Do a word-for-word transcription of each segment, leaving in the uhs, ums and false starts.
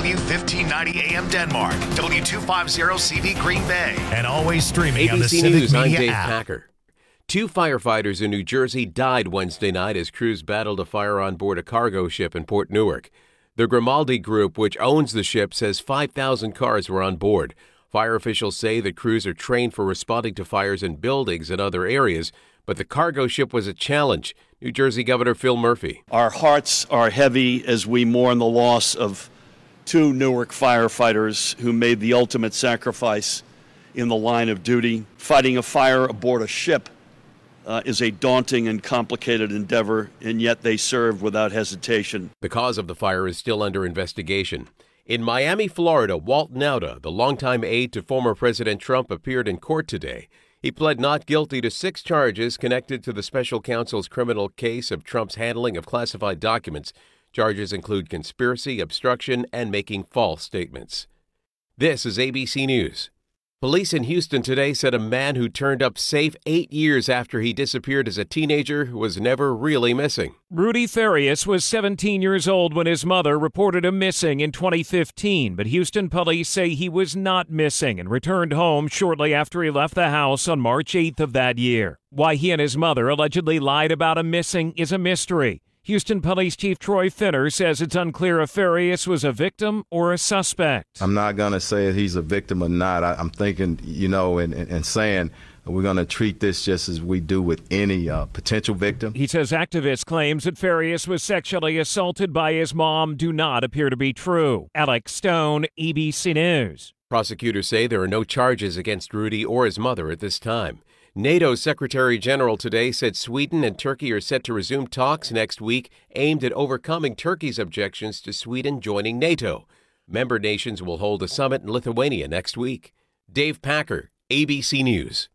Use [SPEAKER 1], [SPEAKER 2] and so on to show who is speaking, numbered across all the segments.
[SPEAKER 1] W fifteen ninety A M Denmark, W two fifty C V Green Bay, and always streaming on the
[SPEAKER 2] A B C
[SPEAKER 1] Civic
[SPEAKER 2] News, I'm
[SPEAKER 1] Media
[SPEAKER 2] Dave
[SPEAKER 1] app.
[SPEAKER 2] Packer. Two firefighters in New Jersey died Wednesday night as crews battled a fire on board a cargo ship in Port Newark. The Grimaldi Group, which owns the ship, says five thousand cars were on board. Fire officials say the crews are trained for responding to fires in buildings and other areas, but the cargo ship was a challenge. New Jersey Governor Phil Murphy.
[SPEAKER 3] Our hearts are heavy as we mourn the loss of two Newark firefighters who made the ultimate sacrifice in the line of duty. Fighting a fire aboard a ship uh, is a daunting and complicated endeavor, and yet they served without hesitation.
[SPEAKER 2] The cause of the fire is still under investigation. In Miami, Florida, Walt Nauta, the longtime aide to former President Trump, appeared in court today. He pled not guilty to six charges connected to the special counsel's criminal case of Trump's handling of classified documents. Charges include conspiracy, obstruction, and making false statements. This is A B C News. Police in Houston today said a man who turned up safe eight years after he disappeared as a teenager was never really missing.
[SPEAKER 4] Rudy Farias was seventeen years old when his mother reported him missing in twenty fifteen, but Houston police say he was not missing and returned home shortly after he left the house on March eighth of that year. Why he and his mother allegedly lied about him missing is a mystery. Houston Police Chief Troy Finner says it's unclear if Farias was a victim or a suspect.
[SPEAKER 5] I'm not going to say if he's a victim or not. I, I'm thinking, you know, and, and, and saying we're going to treat this just as we do with any uh, potential victim.
[SPEAKER 4] He says activist claims that Farias was sexually assaulted by his mom do not appear to be true. Alex Stone, A B C News.
[SPEAKER 2] Prosecutors say there are no charges against Rudy or his mother at this time. NATO's Secretary General today said Sweden and Turkey are set to resume talks next week aimed at overcoming Turkey's objections to Sweden joining NATO. Member nations will hold a summit in Lithuania next week. Dave Packer, A B C News.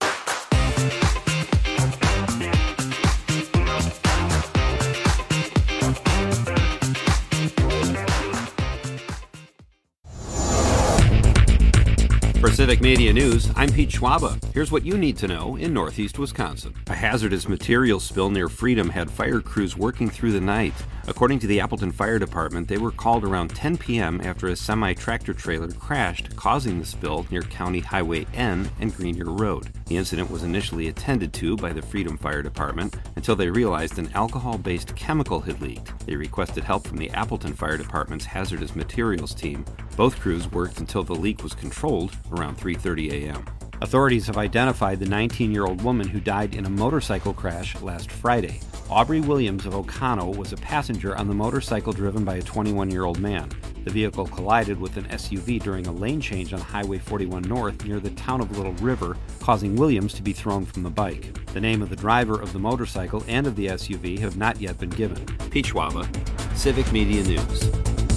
[SPEAKER 6] For Civic Media News, I'm Pete Schwaba. Here's what you need to know in northeast Wisconsin. A hazardous materials spill near Freedom had fire crews working through the night. According to the Appleton Fire Department, they were called around ten p.m. after a semi-tractor trailer crashed, causing the spill near County Highway N and Greenier Road. The incident was initially attended to by the Freedom Fire Department until they realized an alcohol-based chemical had leaked. They requested help from the Appleton Fire Department's hazardous materials team. Both crews worked until the leak was controlled around three thirty a.m. Authorities have identified the nineteen-year-old woman who died in a motorcycle crash last Friday. Aubrey Williams of Ocano was a passenger on the motorcycle driven by a twenty-one-year-old man. The vehicle collided with an S U V during a lane change on Highway forty-one North near the town of Little River, causing Williams to be thrown from the bike. The name of the driver of the motorcycle and of the S U V have not yet been given. Pete Schwaba, Civic Media News.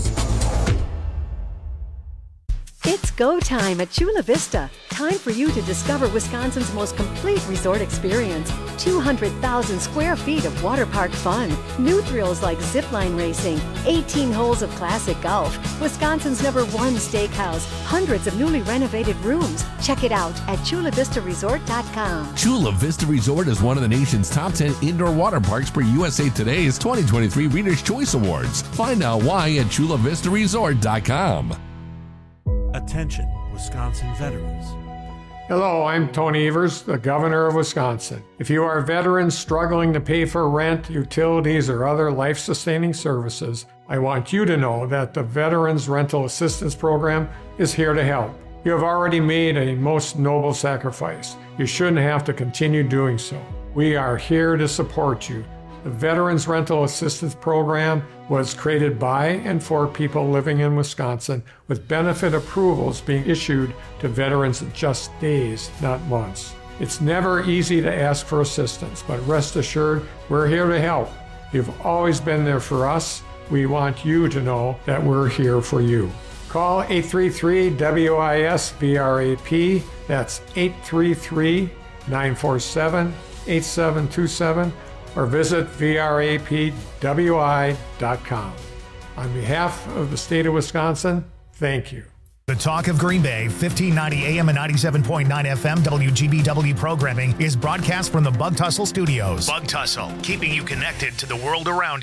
[SPEAKER 7] It's go time at Chula Vista. Time for you to discover Wisconsin's most complete resort experience. two hundred thousand square feet of water park fun. New thrills like zipline racing. eighteen holes of classic golf. Wisconsin's number one steakhouse. Hundreds of newly renovated rooms. Check it out at chula vista resort dot com.
[SPEAKER 8] Chula Vista Resort is one of the nation's top ten indoor water parks per U S A Today's twenty twenty-three Reader's Choice Awards. Find out why at chula vista resort dot com.
[SPEAKER 9] Attention, Wisconsin veterans.
[SPEAKER 10] Hello, I'm Tony Evers, the Governor of Wisconsin. If you are veterans struggling to pay for rent, utilities, or other life-sustaining services, I want you to know that the Veterans Rental Assistance Program is here to help. You have already made a most noble sacrifice. You shouldn't have to continue doing so. We are here to support you. The Veterans Rental Assistance Program was created by and for people living in Wisconsin, with benefit approvals being issued to veterans in just days, not months. It's never easy to ask for assistance, but rest assured, we're here to help. You've always been there for us. We want you to know that we're here for you. Call eight three three W I S V R A P. That's eight three three, nine four seven, eight seven two seven. or visit V R A P W I dot com. On behalf of the state of Wisconsin, thank you.
[SPEAKER 1] The Talk of Green Bay, fifteen ninety A M and ninety-seven point nine F M W G B W programming is broadcast from the Bug Tussle Studios. Bug Tussle, keeping you connected to the world around you.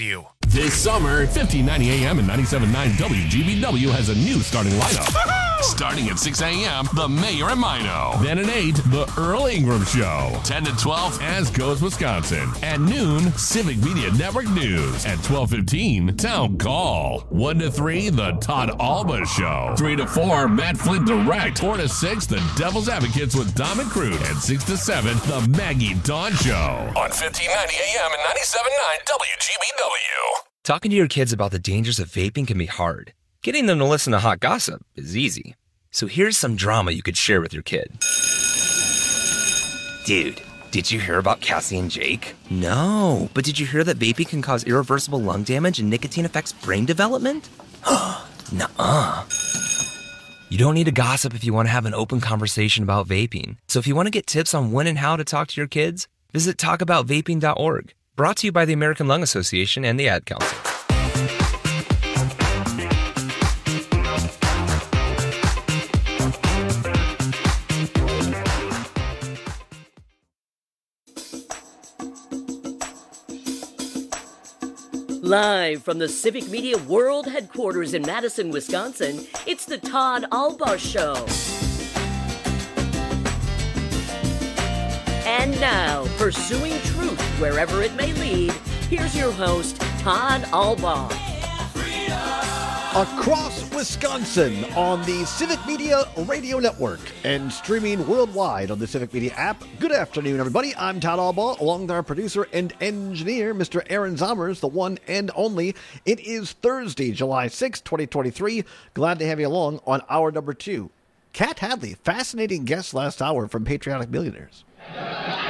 [SPEAKER 8] This summer, fifteen ninety A M and ninety-seven point nine W G B W has a new starting lineup. Starting at six A M, The Mayor and Mino. Then at eight, The Earl Ingram Show. ten to twelve, As Goes Wisconsin. At noon, Civic Media Network News. At twelve fifteen, Town Call. one to three, The Todd Alba Show. three to four, Matt Flint Direct. four to six, The Devil's Advocates with Dom and Cruz. And six to seven, The Maggie Dawn Show. On fifteen ninety A M and ninety-seven point nine W G B W.
[SPEAKER 11] Talking to your kids about the dangers of vaping can be hard. Getting them to listen to hot gossip is easy. So here's some drama you could share with your kid. Dude, did you hear about Cassie and Jake? No, but did you hear that vaping can cause irreversible lung damage and nicotine affects brain development? Nuh-uh. You don't need to gossip if you want to have an open conversation about vaping. So if you want to get tips on when and how to talk to your kids, visit talk about vaping dot org. Brought to you by the American Lung Association and the Ad Council.
[SPEAKER 12] Live from the Civic Media World Headquarters in Madison, Wisconsin, it's the Todd Alba Show. And now, pursuing truth wherever it may lead, here's your host, Todd Alba.
[SPEAKER 13] Across Wisconsin on the Civic Media Radio Network and streaming worldwide on the Civic Media app. Good afternoon, everybody. I'm Todd Alba, along with our producer and engineer, Mister Aaron Zommers, the one and only. It is Thursday, July sixth, twenty twenty-three. Glad to have you along on hour number two. Kat Hadley, fascinating guest last hour from Patriotic Millionaires.
[SPEAKER 14] All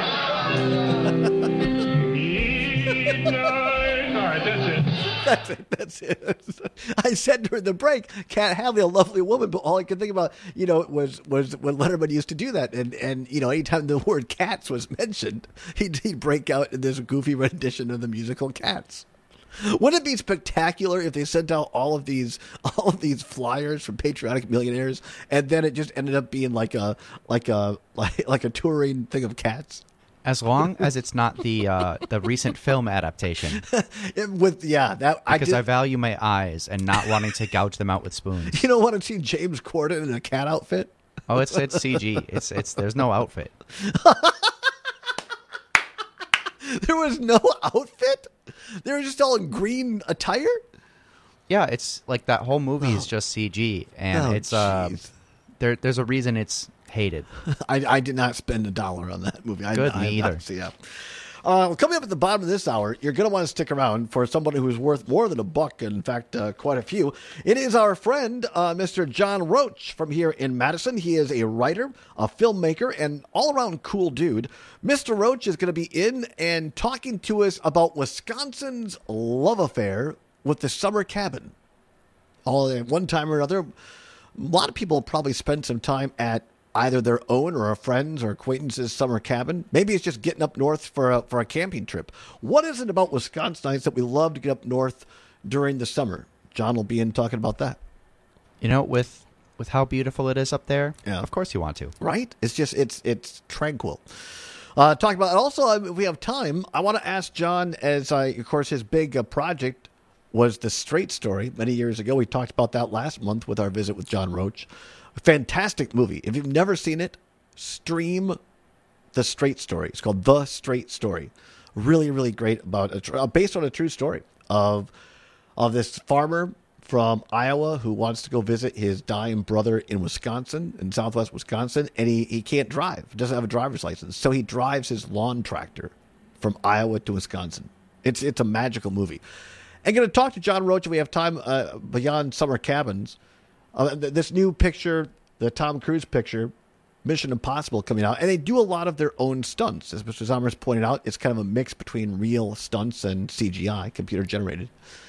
[SPEAKER 14] right, that's it.
[SPEAKER 13] That's it. That's it. I said during the break, Kat Hadley, a lovely woman, but all I could think about, you know, was was when Letterman used to do that, and and you know, anytime the word Cats was mentioned, he'd, he'd break out in this goofy rendition of the musical Cats. Wouldn't it be spectacular if they sent out all of these all of these flyers from Patriotic Millionaires, and then it just ended up being like a like a like, like a touring thing of Cats?
[SPEAKER 15] As long as it's not the uh, the recent film adaptation.
[SPEAKER 13] It, with yeah, that
[SPEAKER 15] because
[SPEAKER 13] I, did,
[SPEAKER 15] I value my eyes and not wanting to gouge them out with spoons.
[SPEAKER 13] You don't want to see James Corden in a cat outfit?
[SPEAKER 15] Oh, it's it's C G. It's it's there's no outfit.
[SPEAKER 13] There was no outfit? They were just all in green attire?
[SPEAKER 15] Yeah, it's like that whole movie
[SPEAKER 13] oh.
[SPEAKER 15] is just C G, and
[SPEAKER 13] oh,
[SPEAKER 15] it's uh, there. There's a reason it's hated.
[SPEAKER 13] I, I did not spend a dollar on that movie.
[SPEAKER 15] Good,
[SPEAKER 13] I,
[SPEAKER 15] me
[SPEAKER 13] I,
[SPEAKER 15] either.
[SPEAKER 13] Not, yeah. Uh, coming up at the bottom of this hour, you're going to want to stick around for somebody who's worth more than a buck. In fact, uh, quite a few. It is our friend, uh, Mister John Roach from here in Madison. He is a writer, a filmmaker, and all-around cool dude. Mister Roach is going to be in and talking to us about Wisconsin's love affair with the summer cabin. All at one time or another, a lot of people probably spend some time at either their own or a friend's or acquaintance's summer cabin. Maybe it's just getting up north for a, for a camping trip. What is it about Wisconsinites that we love to get up north during the summer? John will be in talking about that.
[SPEAKER 15] You know, with with how beautiful it is up there,
[SPEAKER 13] yeah.
[SPEAKER 15] Of course you want to.
[SPEAKER 13] Right? It's just, it's it's tranquil. Uh, talk about, also, if we have time, I want to ask John, as I, of course, his big uh, project was The Straight Story many years ago. We talked about that last month with our visit with John Roach. A fantastic movie. If you've never seen it, stream The Straight Story. It's called The Straight Story. Really, really great, about a, uh, based on a true story of of this farmer from Iowa who wants to go visit his dying brother in Wisconsin, in southwest Wisconsin, and he, he can't drive, doesn't have a driver's license. So he drives his lawn tractor from Iowa to Wisconsin. It's it's a magical movie. I'm going to talk to John Roach if we have time uh, beyond summer cabins. Uh, th- this new picture, the Tom Cruise picture, Mission Impossible coming out, and they do a lot of their own stunts. As Mister Zommers pointed out, it's kind of a mix between real stunts and C G I, computer generated.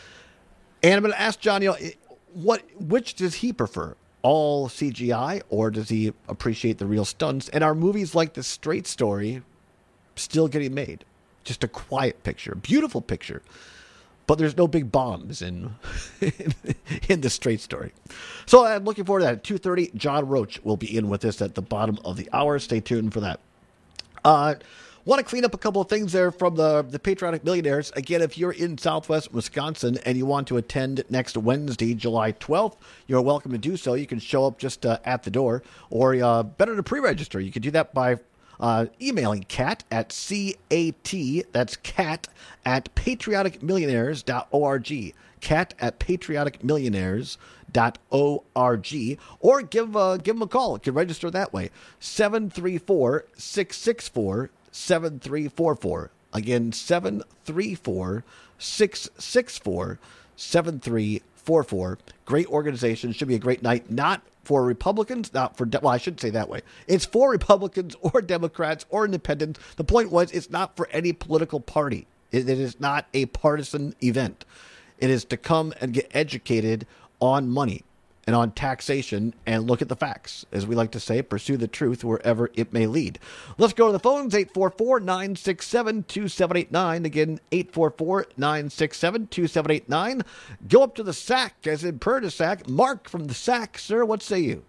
[SPEAKER 13] And I'm going to ask John, you know, what, which does he prefer? All C G I, or does he appreciate the real stunts? And are movies like The Straight Story still getting made? Just a quiet picture, beautiful picture, but there's no big bombs in in, in The Straight Story. So I'm looking forward to that. At two thirty, John Roach will be in with us at the bottom of the hour. Stay tuned for that. Uh, Want to clean up a couple of things there from the, the Patriotic Millionaires. Again, if you're in Southwest Wisconsin and you want to attend next Wednesday, July twelfth, you're welcome to do so. You can show up just uh, at the door, or uh, better to pre-register. You can do that by uh, emailing cat at C A T, that's cat at patriotic millionaires dot org, cat at patriotic millionaires dot org, or give, uh, give them a call. You can register that way, seven three four, six six four, seven three four four. Again, seven three four, six six four, seven three four four. Great organization. Should be a great night. Not for Republicans, not for, de- well, I shouldn't say that way. It's for Republicans or Democrats or independents. The point was, it's not for any political party. It, it is not a partisan event. It is to come and get educated on money and on taxation and look at the facts. As we like to say, pursue the truth wherever it may lead. Let's go to the phones, eight four four, nine six seven, two seven eight nine. Again, eight four four, nine six seven, two seven eight nine. Go up to the S A C, as in Perdisac. Mark from the S A C, sir, what say you?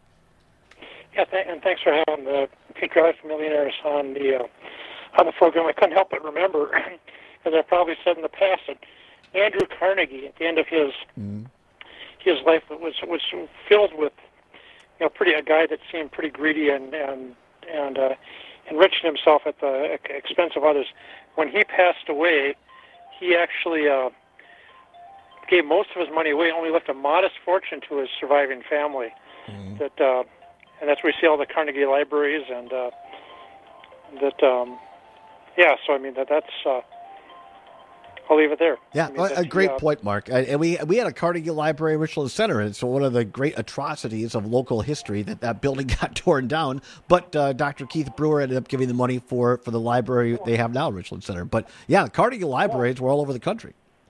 [SPEAKER 14] Yeah, th- and thanks for having the Patriotic Millionaires on the, uh, on the program. I couldn't help but remember, as I probably said in the past, that Andrew Carnegie, at the end of his... Mm. his life was was filled with, you know, pretty a guy that seemed pretty greedy and and and uh, enriching himself at the expense of others. When he passed away, he actually uh, gave most of his money away, only left a modest fortune to his surviving family. Mm-hmm. That uh, and that's where we see all the Carnegie libraries and uh, that. Um, yeah, so I mean that that's. Uh, I'll leave it there.
[SPEAKER 13] Yeah,
[SPEAKER 14] I mean,
[SPEAKER 13] a great
[SPEAKER 14] uh,
[SPEAKER 13] point, Mark. And we we had a Carnegie Library in Richland Center, and it's one of the great atrocities of local history that that building got torn down. But uh, Doctor Keith Brewer ended up giving the money for, for the library they have now in Richland Center. But, yeah, the Carnegie Libraries were all over the country.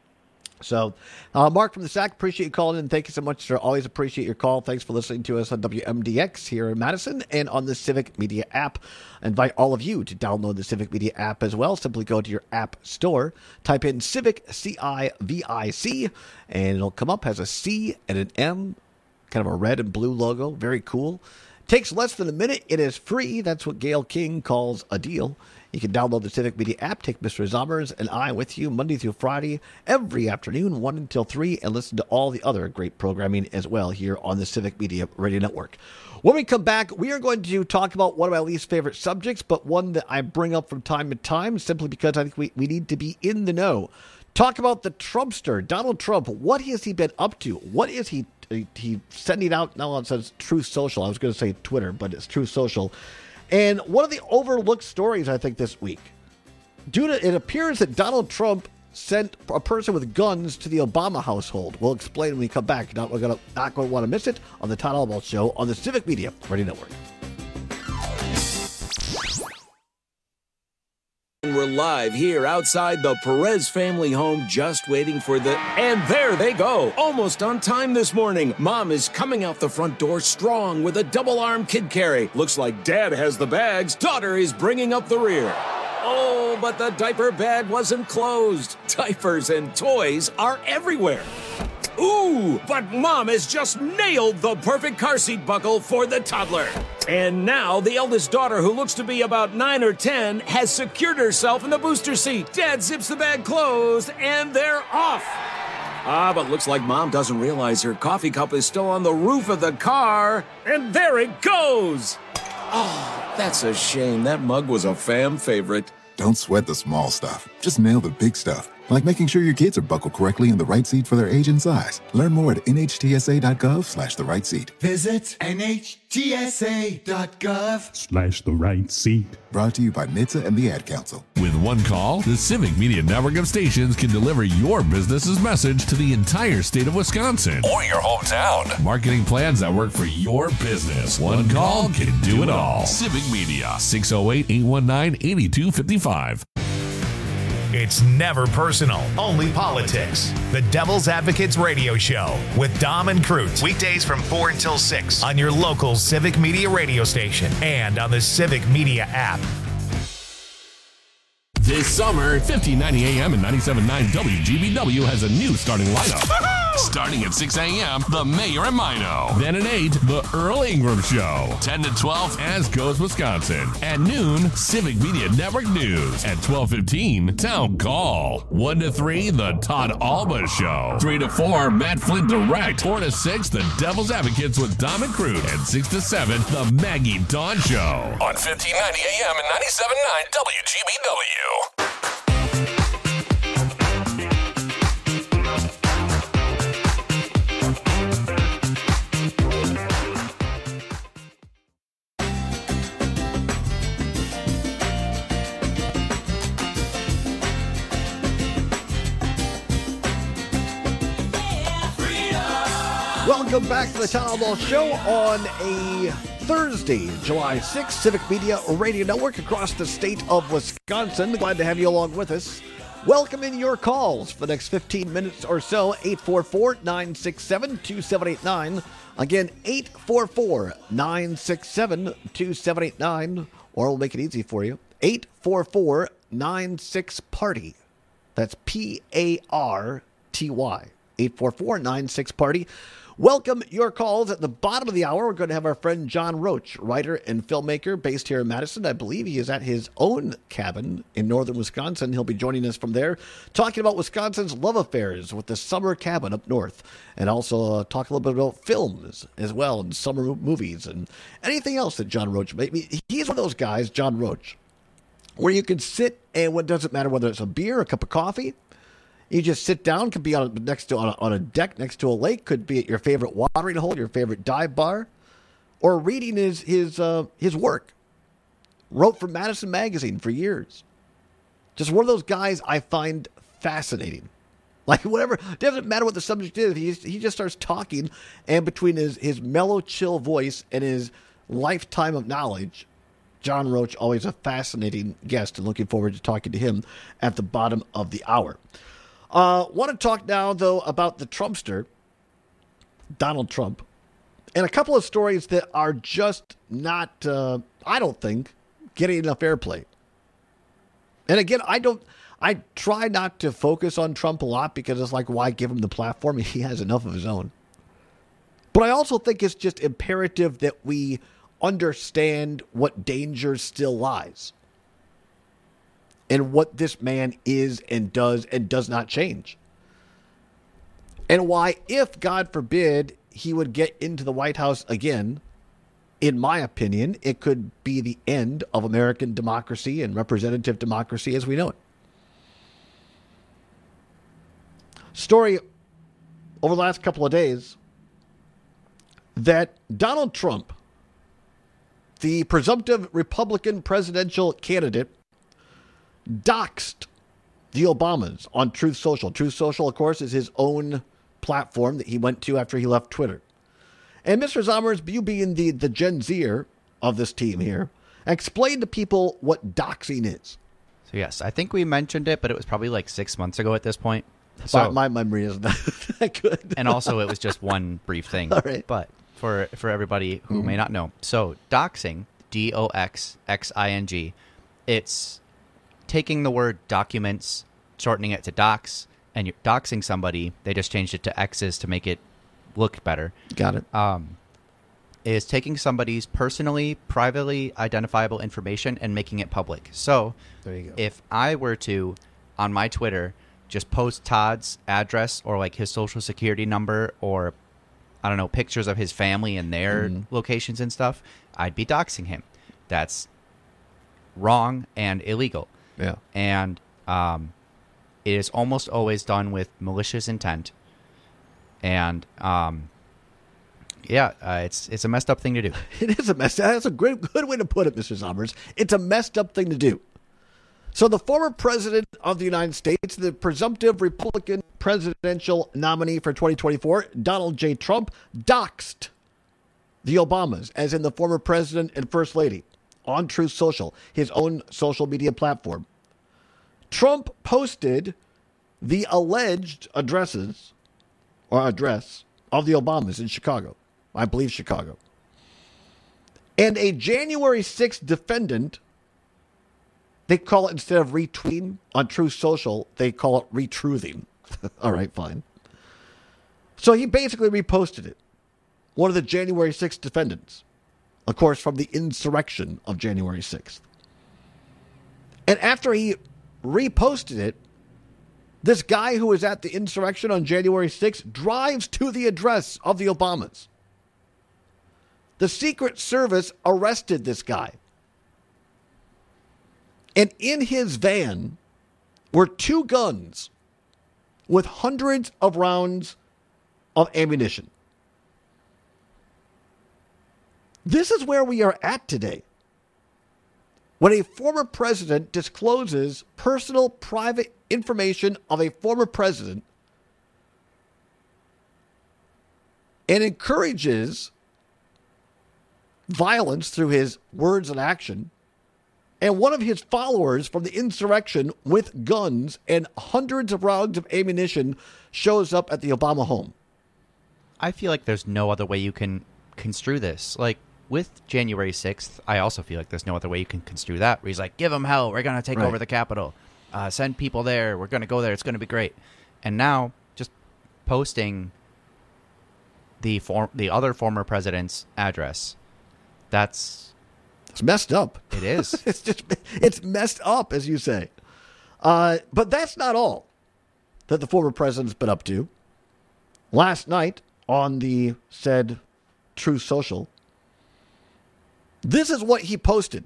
[SPEAKER 13] So, uh, Mark from the S A C, appreciate you calling in. Thank you so much, sir. Always appreciate your call. Thanks for listening to us on W M D X here in Madison and on the Civic Media app. I invite all of you to download the Civic Media app as well. Simply go to your app store, type in Civic, C I V I C, and it'll come up as a C and an M, kind of a red and blue logo. Very cool. Takes less than a minute. It is free. That's what Gail King calls a deal. You can download the Civic Media app, take Mister Zommers and I with you Monday through Friday, every afternoon, one until three, and listen to all the other great programming as well here on the Civic Media Radio Network. When we come back, we are going to talk about one of my least favorite subjects, but one that I bring up from time to time simply because I think we, we need to be in the know. Talk about the Trumpster, Donald Trump. What has he been up to? What is he, he, he sending out? Now it says Truth Social. I was going to say Twitter, but it's Truth Social. And one of the overlooked stories, I think, this week, due to it appears that Donald Trump sent a person with guns to the Obama household. We'll explain when we come back. Not, we're gonna, not going to want to miss it on the Todd Albaugh Show on the Civic Media Radio Network.
[SPEAKER 16] We're live here outside the Perez family home, just waiting for the... And there they go, almost on time this morning. Mom is coming out the front door strong with a double-arm kid carry. Looks like Dad has the bags. Daughter is bringing up the rear. Oh, but the diaper bag wasn't closed. Diapers and toys are everywhere. Ooh, but Mom has just nailed the perfect car seat buckle for the toddler. And now the eldest daughter, who looks to be about nine or ten, has secured herself in the booster seat. Dad zips the bag closed, and they're off. Ah, but looks like Mom doesn't realize her coffee cup is still on the roof of the car. And there it goes. Oh, that's a shame. That mug was a fam favorite.
[SPEAKER 17] Don't sweat the small stuff. Just nail the big stuff. Like making sure your kids are buckled correctly in the right seat for their age and size. Learn more at N H T S A dot gov slash the right seat.
[SPEAKER 18] Visit N H T S A dot gov
[SPEAKER 17] Slash the right seat. Brought to you by N H T S A and the Ad Council.
[SPEAKER 8] With one call, the Civic Media network of stations can deliver your business's message to the entire state of Wisconsin. Or your hometown. Marketing plans that work for your business. One call can do it all. Civic Media, six oh eight, eight one nine, eight two five five.
[SPEAKER 1] It's never personal, only politics. The Devil's Advocates Radio Show with Dom and Cruz. Weekdays from four until six on your local Civic Media radio station and on the Civic Media app.
[SPEAKER 8] This summer, fifteen ninety A M and ninety-seven point nine W G B W has a new starting lineup. Starting at six a.m., The Mayor and Mino. Then at eight, The Earl Ingram Show. ten to twelve, As Goes Wisconsin. At noon, Civic Media Network News. At twelve fifteen, Town Call. one to three, The Todd Alba Show. three to four, Matt Flint Direct. four to six, The Devil's Advocates with Dom and Crute. And six to seven, The Maggie Dawn Show. On fifteen ninety A M and ninety-seven point nine W G B W.
[SPEAKER 13] Welcome back to the Town Hall Show on a Thursday, July sixth, Civic Media Radio Network across the state of Wisconsin. Glad to have you along with us. Welcome in your calls for the next fifteen minutes or so. eight four four, nine six seven, two seven eight nine. Again, eight four four, nine six seven, two seven eight nine. Or we'll make it easy for you. eight four four, nine six, party. That's P A R T Y. eight four four, nine six, party. Welcome your calls. At the bottom of the hour, we're going to have our friend John Roach, writer and filmmaker based here in Madison. I believe he is at his own cabin in northern Wisconsin. He'll be joining us from there, talking about Wisconsin's love affairs with the summer cabin up north, and also uh, talk a little bit about films as well, and summer movies, and anything else that John Roach made. He's one of those guys, John Roach, where you can sit, and what doesn't matter whether it's a beer, a cup of coffee. You just sit down, could be on a, next to on a, on a deck next to a lake, could be at your favorite watering hole, your favorite dive bar, or reading his his uh, his work. Wrote for Madison Magazine for years. Just one of those guys I find fascinating. Like whatever, doesn't matter what the subject is, he he just starts talking, and between his his mellow, chill voice and his lifetime of knowledge, John Roach, always a fascinating guest, and looking forward to talking to him at the bottom of the hour. Uh, want to talk now, though, about the Trumpster, Donald Trump, and a couple of stories that are just not, uh, I don't think, getting enough airplay. And again, I don't, I try not to focus on Trump a lot because it's like, why give him the platform? He has enough of his own. But I also think it's just imperative that we understand what danger still lies, and what this man is and does and does not change. And why, if, God forbid, he would get into the White House again, in my opinion, it could be the end of American democracy and representative democracy as we know it. Story over the last couple of days that Donald Trump, the presumptive Republican presidential candidate, doxed the Obamas on Truth Social. Truth Social, of course, is his own platform that he went to after he left Twitter. And Mister Zommers, you being the, the Gen Zer of this team here, explain to people what doxing is.
[SPEAKER 15] So, yes, I think we mentioned it, but it was probably like six months ago at this point. So
[SPEAKER 13] my, my memory isn't that good.
[SPEAKER 15] And also, it was just one brief thing.
[SPEAKER 13] All right.
[SPEAKER 15] But for, for everybody who mm-hmm. may not know. So, doxing, D O X X I N G, it's taking the word documents, shortening it to docs, and you're doxing somebody. They just changed it to X's to make it look better.
[SPEAKER 13] Got it.
[SPEAKER 15] Um, is taking somebody's personally, privately identifiable information and making it public. So
[SPEAKER 13] there you go.
[SPEAKER 15] If I were to, on my Twitter, just post Todd's address or like his social security number or, I don't know, pictures of his family and their mm-hmm. locations and stuff, I'd be doxing him. That's wrong and illegal.
[SPEAKER 13] Yeah.
[SPEAKER 15] And um, it is almost always done with malicious intent. And um, yeah, uh, it's it's a messed up thing to do.
[SPEAKER 13] It is a mess. That's a great good way to put it, Mister Zommers. It's a messed up thing to do. So the former president of the United States, the presumptive Republican presidential nominee for twenty twenty-four, Donald J. Trump, doxed the Obamas, as in the former president and first lady, on Truth Social, his own social media platform. Trump posted the alleged addresses or address of the Obamas in Chicago. I believe Chicago. And a January sixth defendant, they call it, instead of retweeting on Truth Social, they call it retruthing. All right, fine. So he basically reposted it. One of the January sixth defendants, of course, from the insurrection of January sixth. And after he reposted it, this guy who was at the insurrection on January sixth drives to the address of the Obamas. The Secret Service arrested this guy. And in his van were two guns with hundreds of rounds of ammunition. This is where we are at today. When a former president discloses personal, private information of a former president and encourages violence through his words and action, and one of his followers from the insurrection with guns and hundreds of rounds of ammunition shows up at the Obama home.
[SPEAKER 15] I feel like there's no other way you can construe this. Like, with January sixth, I also feel like there's no other way you can construe that, where he's like, give them hell, we're going to take
[SPEAKER 13] Right.
[SPEAKER 15] over the Capitol. Uh, send people there, we're going to go there, it's going to be great. And now, just posting the form, the other former president's address, that's...
[SPEAKER 13] It's messed up.
[SPEAKER 15] It is.
[SPEAKER 13] it's just, it's messed up, as you say. Uh, but that's not all that the former president's been up to. Last night, on the said Truth Social, this is what he posted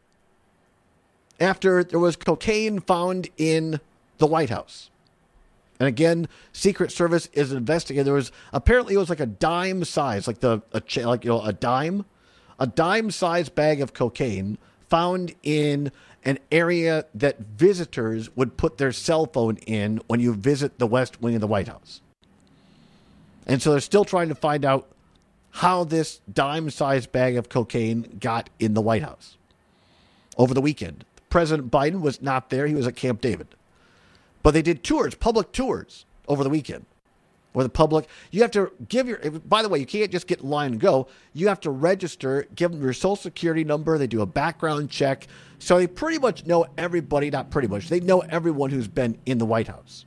[SPEAKER 13] after there was cocaine found in the White House. And again, Secret Service is investigating. There was apparently it was like a dime size, like the a, like you know a dime, a dime size bag of cocaine found in an area that visitors would put their cell phone in when you visit the West Wing of the White House. And so they're still trying to find out how this dime-sized bag of cocaine got in the White House. Over the weekend, President Biden was not there. He was at Camp David. But they did tours, public tours, over the weekend. Where the public, you have to give your, by the way, you can't just get in line and go. You have to register, give them your social security number. They do a background check. So they pretty much know everybody, not pretty much, they know everyone who's been in the White House.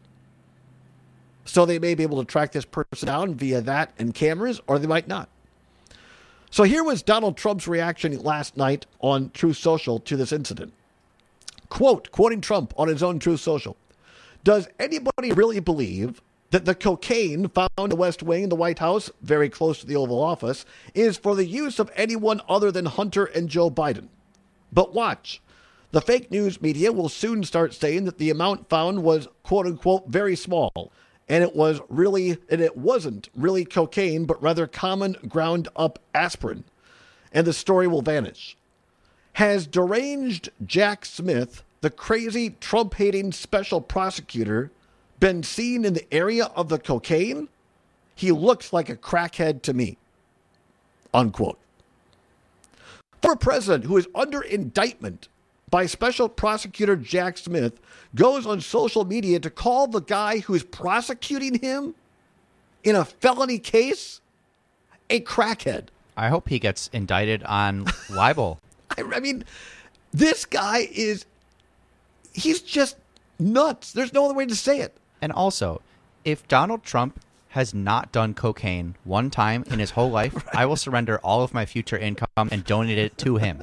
[SPEAKER 13] So they may be able to track this person down via that and cameras, or they might not. So here was Donald Trump's reaction last night on Truth Social to this incident. Quote, quoting Trump on his own Truth Social, does anybody really believe that the cocaine found in the West Wing, the White House, very close to the Oval Office, is for the use of anyone other than Hunter and Joe Biden? But watch. The fake news media will soon start saying that the amount found was, quote unquote, very small. And it was really, and it wasn't really cocaine, but rather common ground up aspirin. And the story will vanish. Has deranged Jack Smith, the crazy Trump-hating special prosecutor, been seen in the area of the cocaine? He looks like a crackhead to me. Unquote. Former president who is under indictment by Special Prosecutor Jack Smith goes on social media to call the guy who's prosecuting him in a felony case a crackhead.
[SPEAKER 15] I hope he gets indicted on libel.
[SPEAKER 13] I, I mean, this guy is, he's just nuts. There's no other way to say it.
[SPEAKER 15] And also, if Donald Trump has not done cocaine one time in his whole life, right. I will surrender all of my future income and donate it to him.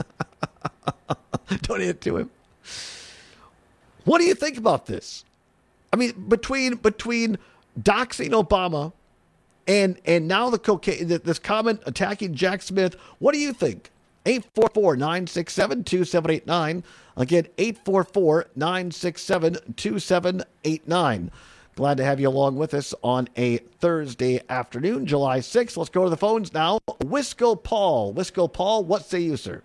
[SPEAKER 13] Donate it to him. What do you think about this? I mean, between between doxing Obama and and now the cocaine, this comment attacking Jack Smith, what do you think? eight four four, nine six seven, two seven eight nine. Again, eight four four, nine six seven, two seven eight nine. Glad to have you along with us on a Thursday afternoon, July sixth. Let's go to the phones now. Wisco Paul. Wisco Paul, what say you, sir?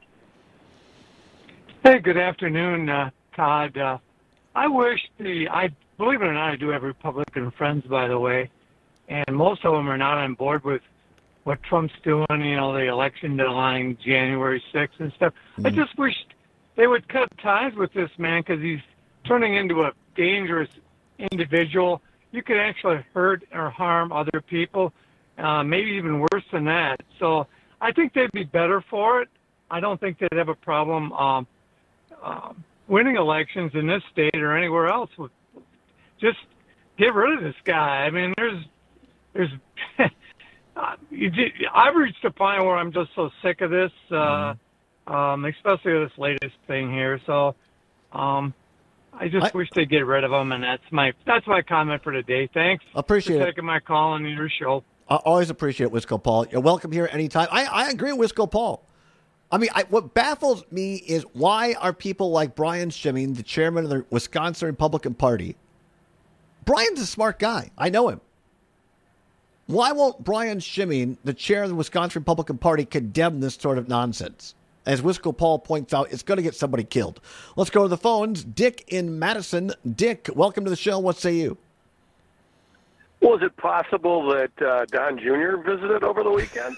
[SPEAKER 19] Hey, good afternoon, uh, Todd. Uh, I wish the, I believe it or not, I do have Republican friends, by the way, and most of them are not on board with what Trump's doing, you know, the election deadline, January sixth and stuff. Mm-hmm. I just wish they would cut ties with this man because he's turning into a dangerous individual. You could actually hurt or harm other people, uh, maybe even worse than that. So I think they'd be better for it. I don't think they'd have a problem um, uh, winning elections in this state or anywhere else. Just get rid of this guy. I mean, there's there's you did, I've reached a point where I'm just so sick of this, uh, mm-hmm. um, especially this latest thing here. So um, I just I, wish they'd get rid of them, and that's my that's my comment for today. Thanks.
[SPEAKER 13] Appreciate
[SPEAKER 19] for
[SPEAKER 13] it.
[SPEAKER 19] taking my call on your show.
[SPEAKER 13] I always appreciate it, Wisco Paul. You're welcome here anytime. I, I agree with Wisco Paul. I mean, I, what baffles me is why are people like Brian Schimming, the chairman of the Wisconsin Republican Party? Brian's a smart guy. I know him. Why won't Brian Schimming, the chair of the Wisconsin Republican Party, condemn this sort of nonsense? As Wisco Paul points out, it's going to get somebody killed. Let's go to the phones. Dick in Madison. Dick, welcome to the show. What say you?
[SPEAKER 20] Well, is it possible that uh, Don Junior visited over the weekend?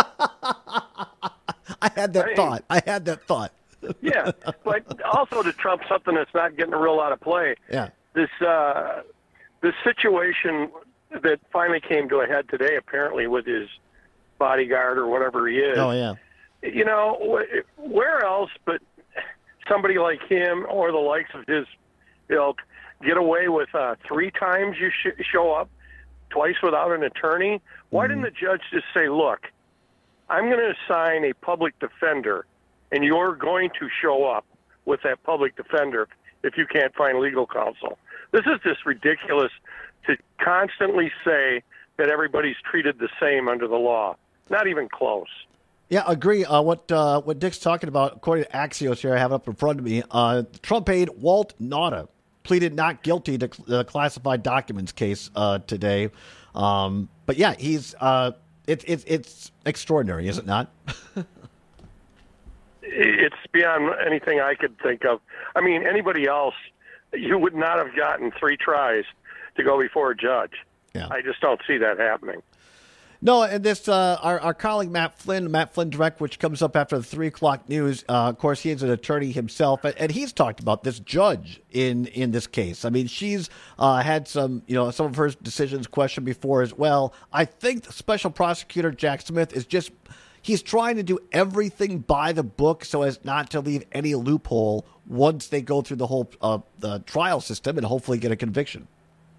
[SPEAKER 13] I had that
[SPEAKER 20] I mean,
[SPEAKER 13] thought. I had that thought.
[SPEAKER 20] Yeah, but also to trump something that's not getting a real lot of play.
[SPEAKER 13] Yeah.
[SPEAKER 20] This uh, this situation that finally came to a head today, apparently with his bodyguard or whatever he is.
[SPEAKER 13] Oh yeah.
[SPEAKER 20] You know, where else but somebody like him or the likes of his ilk get away with uh, three times you sh- show up, twice without an attorney? Why mm-hmm. didn't the judge just say, look, I'm going to assign a public defender, and you're going to show up with that public defender if you can't find legal counsel? This is just ridiculous to constantly say that everybody's treated the same under the law. Not even close.
[SPEAKER 13] Yeah, agree. Uh, what uh, what Dick's talking about, according to Axios here, I have it up in front of me, uh, Trump aide Walt Nauta pleaded not guilty to the classified documents case uh, today. Um, but yeah, he's uh, it, it, it's extraordinary, is it not?
[SPEAKER 20] It's beyond anything I could think of. I mean, anybody else, you would not have gotten three tries to go before a judge.
[SPEAKER 13] Yeah.
[SPEAKER 20] I just don't see that happening.
[SPEAKER 13] No, and this, uh, our, our colleague Matt Flynn, Matt Flynn Direct, which comes up after the three o'clock news, uh, of course, he is an attorney himself, and, and he's talked about this judge in, in this case. I mean, she's uh, had some, you know, some of her decisions questioned before as well. I think the special prosecutor Jack Smith is just, he's trying to do everything by the book so as not to leave any loophole once they go through the whole uh, the trial system and hopefully get a conviction.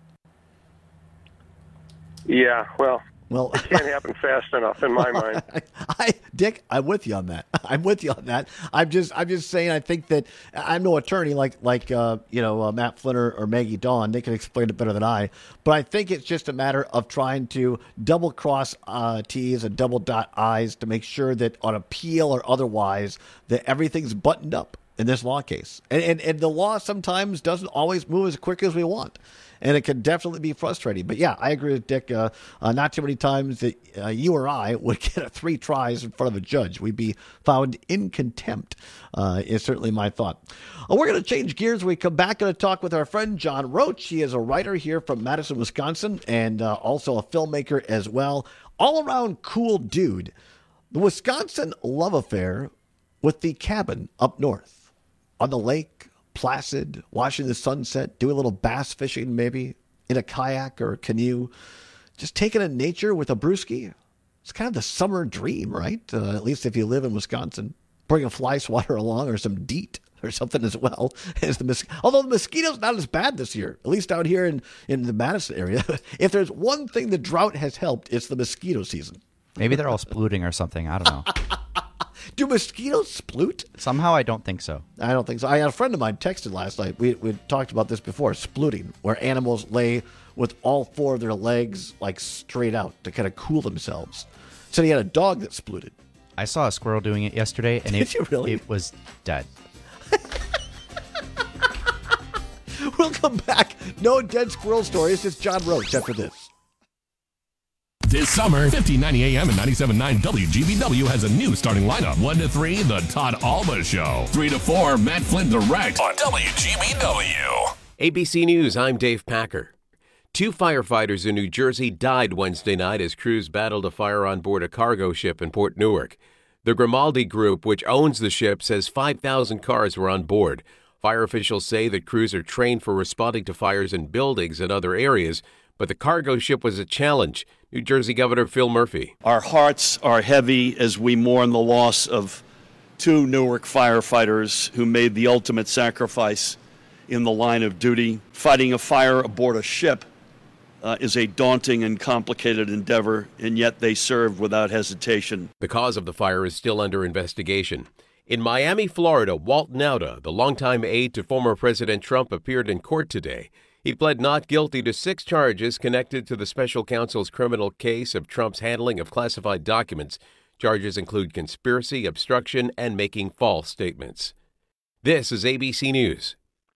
[SPEAKER 20] Yeah, well...
[SPEAKER 13] Well,
[SPEAKER 20] it can't happen fast enough in my mind.
[SPEAKER 13] I, Dick, I'm with you on that. I'm with you on that. I'm just, I'm just saying. I think that I'm no attorney like, like uh, you know, uh, Matt Flynn or, or Maggie Dawn. They can explain it better than I. But I think it's just a matter of trying to double cross uh, T's and double dot I's to make sure that on appeal or otherwise that everything's buttoned up in this law case. And and, and the law sometimes doesn't always move as quick as we want. And it can definitely be frustrating. But, yeah, I agree with Dick. Uh, uh, not too many times that uh, you or I would get a three tries in front of a judge. We'd be found in contempt, uh, is certainly my thought. Uh, we're going to change gears when we come back. Going to talk with our friend John Roach. He is a writer here from Madison, Wisconsin, and uh, also a filmmaker as well. All-around cool dude. The Wisconsin love affair with the cabin up north on the lake, placid, watching the sunset, doing a little bass fishing maybe, in a kayak or a canoe, just taking in nature with a brewski. It's kind of the summer dream, right? Uh, at least if you live in Wisconsin. Bring a fly swatter along or some DEET or something as well. As the mos- Although the mosquitoes not as bad this year, at least out here in, in the Madison area. If there's one thing the drought has helped, it's the mosquito season.
[SPEAKER 15] Maybe they're all splooting or something. I don't know.
[SPEAKER 13] Do mosquitoes sploot?
[SPEAKER 15] Somehow I don't think so.
[SPEAKER 13] I don't think so. I had a friend of mine texted last night. We we talked about this before, splooting, where animals lay with all four of their legs like straight out to kind of cool themselves. So he had a dog that splooted.
[SPEAKER 15] I saw a squirrel doing it yesterday, and
[SPEAKER 13] Did
[SPEAKER 15] it,
[SPEAKER 13] you really?
[SPEAKER 15] it was dead.
[SPEAKER 13] We'll come back. No dead squirrel stories. It's John Roach after this.
[SPEAKER 8] This summer, fifteen ninety A M and ninety-seven point nine W G B W has a new starting lineup. one to three, The Todd Alba Show. three to four, Matt Flynn Direct on W G B W.
[SPEAKER 2] A B C News, I'm Dave Packer. Two firefighters in New Jersey died Wednesday night as crews battled a fire on board a cargo ship in Port Newark. The Grimaldi Group, which owns the ship, says five thousand cars were on board. Fire officials say that crews are trained for responding to fires in buildings and other areas, but the cargo ship was a challenge. New Jersey Governor Phil Murphy.
[SPEAKER 3] Our hearts are heavy as we mourn the loss of two Newark firefighters who made the ultimate sacrifice in the line of duty, fighting a fire aboard a ship uh, is a daunting and complicated endeavor, and yet they served without hesitation.
[SPEAKER 2] The cause of the fire is still under investigation. In Miami, Florida, Walt Nauta, the longtime aide to former President Trump, appeared in court today. He pled not guilty to six charges connected to the special counsel's criminal case of Trump's handling of classified documents. Charges include conspiracy, obstruction, and making false statements. This is A B C News.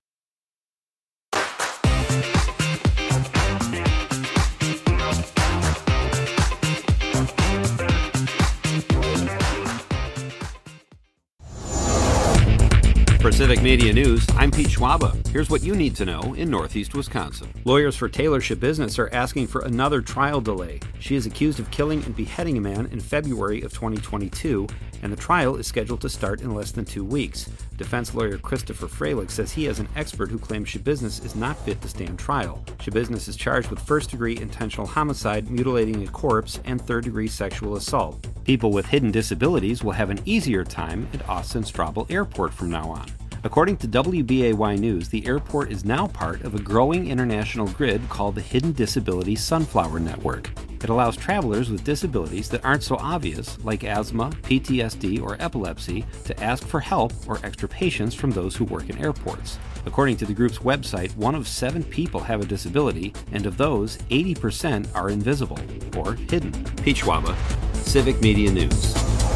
[SPEAKER 6] For Civic Media News, I'm Pete Schwaba. Here's what you need to know in Northeast Wisconsin. Lawyers for Taylor Ship Business are asking for another trial delay. She is accused of killing and beheading a man in February of twenty twenty-two, and the trial is scheduled to start in less than two weeks. Defense lawyer Christopher Freilich says he is an expert who claims Ship Business is not fit to stand trial. Ship Business is charged with first-degree intentional homicide, mutilating a corpse, and third-degree sexual assault. People with hidden disabilities will have an easier time at Austin-Straubel Airport from now on. According to W B A Y News, the airport is now part of a growing international grid called the Hidden Disability Sunflower Network. It allows travelers with disabilities that aren't so obvious, like asthma, P T S D, or epilepsy, to ask for help or extra patience from those who work in airports. According to the group's website, one of seven people have a disability, and of those, eighty percent are invisible or hidden. Pete Schwaba, Civic Media News.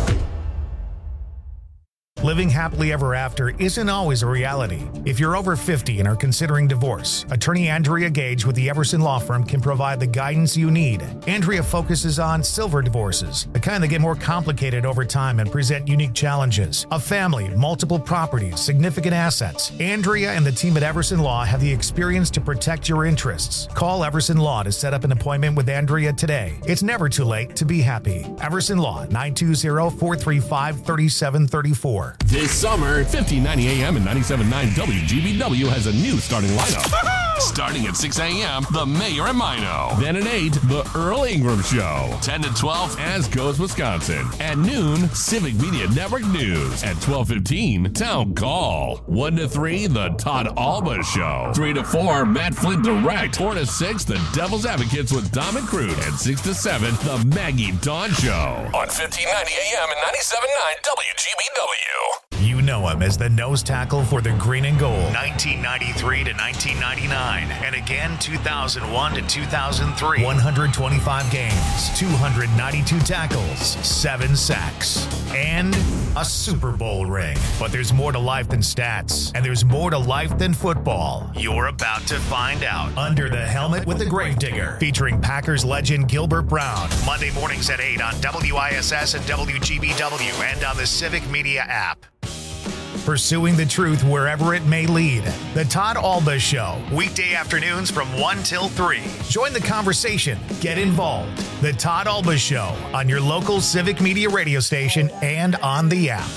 [SPEAKER 1] Living happily ever after isn't always a reality. If you're over fifty and are considering divorce, attorney Andrea Gage with the Everson Law Firm can provide the guidance you need. Andrea focuses on silver divorces, the kind that get more complicated over time and present unique challenges. A family, multiple properties, significant assets. Andrea and the team at Everson Law have the experience to protect your interests. Call Everson Law to set up an appointment with Andrea today. It's never too late to be happy. Everson Law, nine two zero, four three five, three seven three four.
[SPEAKER 8] This summer, fifteen ninety A M and ninety-seven point nine W G B W has a new starting lineup. Starting at six A M, The Mayor and Mino. Then at eight, The Earl Ingram Show. ten to twelve, As Goes Wisconsin. At noon, Civic Media Network News. At twelve fifteen, Town Call. one to three, The Todd Alba Show. three to four, Matt Flint Direct. four to six, The Devil's Advocates with Dom and Crude. And six to seven, The Maggie Dawn Show. On fifteen ninety A M and ninety-seven point nine W G B W.
[SPEAKER 1] You know him as the nose tackle for the Green and Gold, nineteen ninety-three to nineteen ninety-nine, and again two thousand one to two thousand three. one hundred twenty-five games, two hundred ninety-two tackles, seven sacks, and a Super Bowl ring. But there's more to life than stats, and there's more to life than football. You're about to find out. Under the Helmet with the Gravedigger, featuring Packers legend Gilbert Brown. Monday mornings at eight on W I S S and W G B W and on the Civic Media app. Pursuing the truth wherever it may lead. The Todd Alba Show, weekday afternoons from one till three. Join the conversation. Get involved. The Todd Alba Show on your local Civic Media radio station and on the app.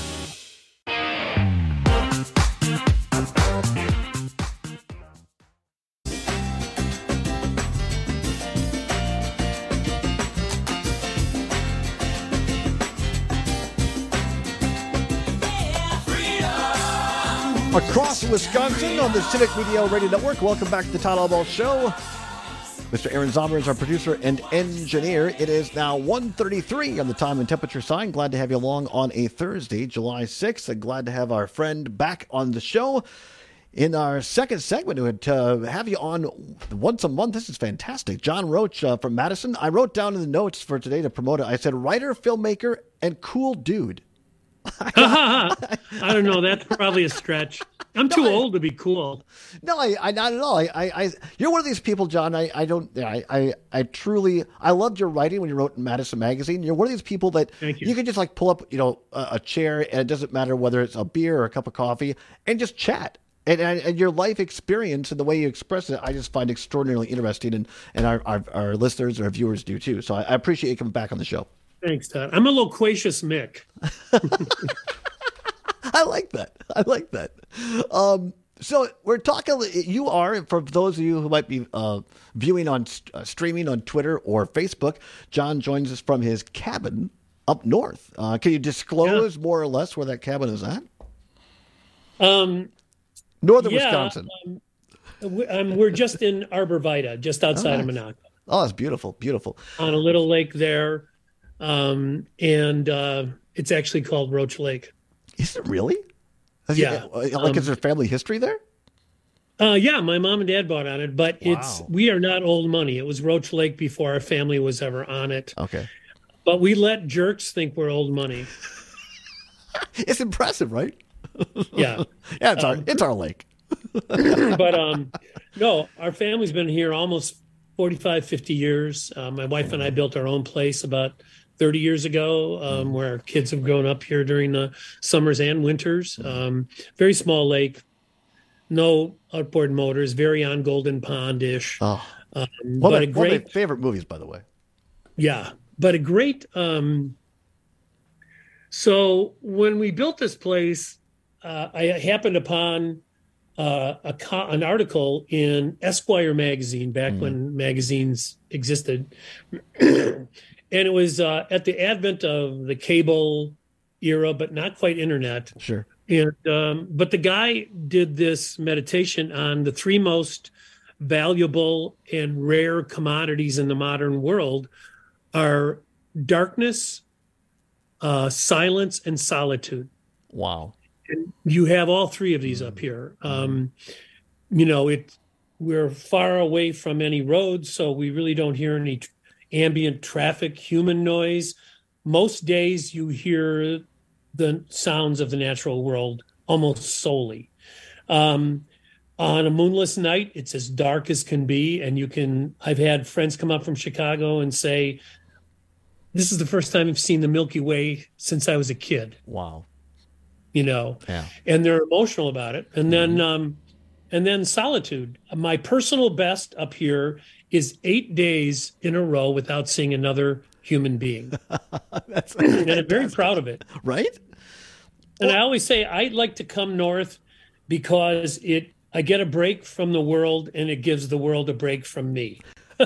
[SPEAKER 13] Across Wisconsin on the Civic Media Radio Network. Welcome back to the Todd Alba Show. Mister Aaron Zomber is our producer and engineer. It is now one thirty-three on the time and temperature sign. Glad to have you along on a Thursday, July sixth. And glad to have our friend back on the show. In our second segment, we would uh, have you on once a month. This is fantastic. John Roach uh, from Madison. I wrote down in the notes for today to promote it. I said writer, filmmaker, and cool dude.
[SPEAKER 21] I don't know. That's probably a stretch. I'm too no, I, old to be cool.
[SPEAKER 13] No, I, I not at all. I, I, I, you're one of these people, John. I, I don't. I, I, I truly. I loved your writing when you wrote in Madison Magazine. You're one of these people that
[SPEAKER 21] Thank you.
[SPEAKER 13] you can just like pull up, you know, a, a chair, and it doesn't matter whether it's a beer or a cup of coffee, and just chat. And, and, and your life experience and the way you express it, I just find extraordinarily interesting, and and our our, our listeners and our viewers do too. So I, I appreciate you coming back on the show.
[SPEAKER 21] Thanks, Todd. I'm a loquacious Mick.
[SPEAKER 13] I like that. I like that. Um, so we're talking, you are, for those of you who might be uh, viewing on uh, streaming on Twitter or Facebook, John joins us from his cabin up north. Uh, can you disclose yeah. more or less where that cabin is at?
[SPEAKER 21] Um,
[SPEAKER 13] Northern
[SPEAKER 21] yeah,
[SPEAKER 13] Wisconsin.
[SPEAKER 21] Um, um, we're just in Arbor Vitae, just outside oh, nice. of Monaco.
[SPEAKER 13] Oh, it's beautiful, beautiful.
[SPEAKER 21] On a little lake there, um, and uh, it's actually called Roach Lake.
[SPEAKER 13] Is it really? Has
[SPEAKER 21] Yeah.
[SPEAKER 13] It, like,
[SPEAKER 21] Um,
[SPEAKER 13] is there family history there?
[SPEAKER 21] Uh, yeah, my mom and dad bought on it, but it's
[SPEAKER 13] Wow.
[SPEAKER 21] we are not old money. It was Roach Lake before our family was ever on it.
[SPEAKER 13] Okay.
[SPEAKER 21] But we let jerks think we're old money.
[SPEAKER 13] It's impressive, right?
[SPEAKER 21] Yeah.
[SPEAKER 13] Yeah, it's our
[SPEAKER 21] Um,
[SPEAKER 13] it's our lake.
[SPEAKER 21] but um, no, our family's been here almost forty-five, fifty years. Uh, my wife and I built our own place about thirty years ago, um, where our kids have grown up here during the summers and winters. Um, very small lake, no outboard motors, very on Golden Pond-ish.
[SPEAKER 13] Oh.
[SPEAKER 21] Um,
[SPEAKER 13] One,
[SPEAKER 21] but
[SPEAKER 13] of
[SPEAKER 21] a
[SPEAKER 13] my, one of
[SPEAKER 21] great,
[SPEAKER 13] my favorite movies, by the way.
[SPEAKER 21] yeah, but a great. Um, so when we built this place, uh, I happened upon uh, a co- an article in Esquire magazine back when magazines existed, and it was uh, at the advent of the cable era, but not quite internet.
[SPEAKER 13] Sure.
[SPEAKER 21] And um, but the guy did this meditation on the three most valuable and rare commodities in the modern world are darkness, uh, silence, and solitude.
[SPEAKER 13] Wow.
[SPEAKER 21] And you have all three of these up here. Um, you know, it we're far away from any roads, so we really don't hear any tr- ambient traffic, human noise. Most days you hear the sounds of the natural world almost solely. Um, on a moonless night, it's as dark as can be, and you can. I've had friends come up from Chicago and say, "This is the first time I've seen the Milky Way since I was a kid."
[SPEAKER 13] Wow.
[SPEAKER 21] You know,
[SPEAKER 13] Yeah.
[SPEAKER 21] and they're emotional about it. And then, um, and then solitude. My personal best up here is eight days in a row without seeing another human being.
[SPEAKER 13] That's
[SPEAKER 21] and I'm very proud of it.
[SPEAKER 13] Right?
[SPEAKER 21] And I always say I'd like to come north because it I get a break from the world and it gives the world a break from me.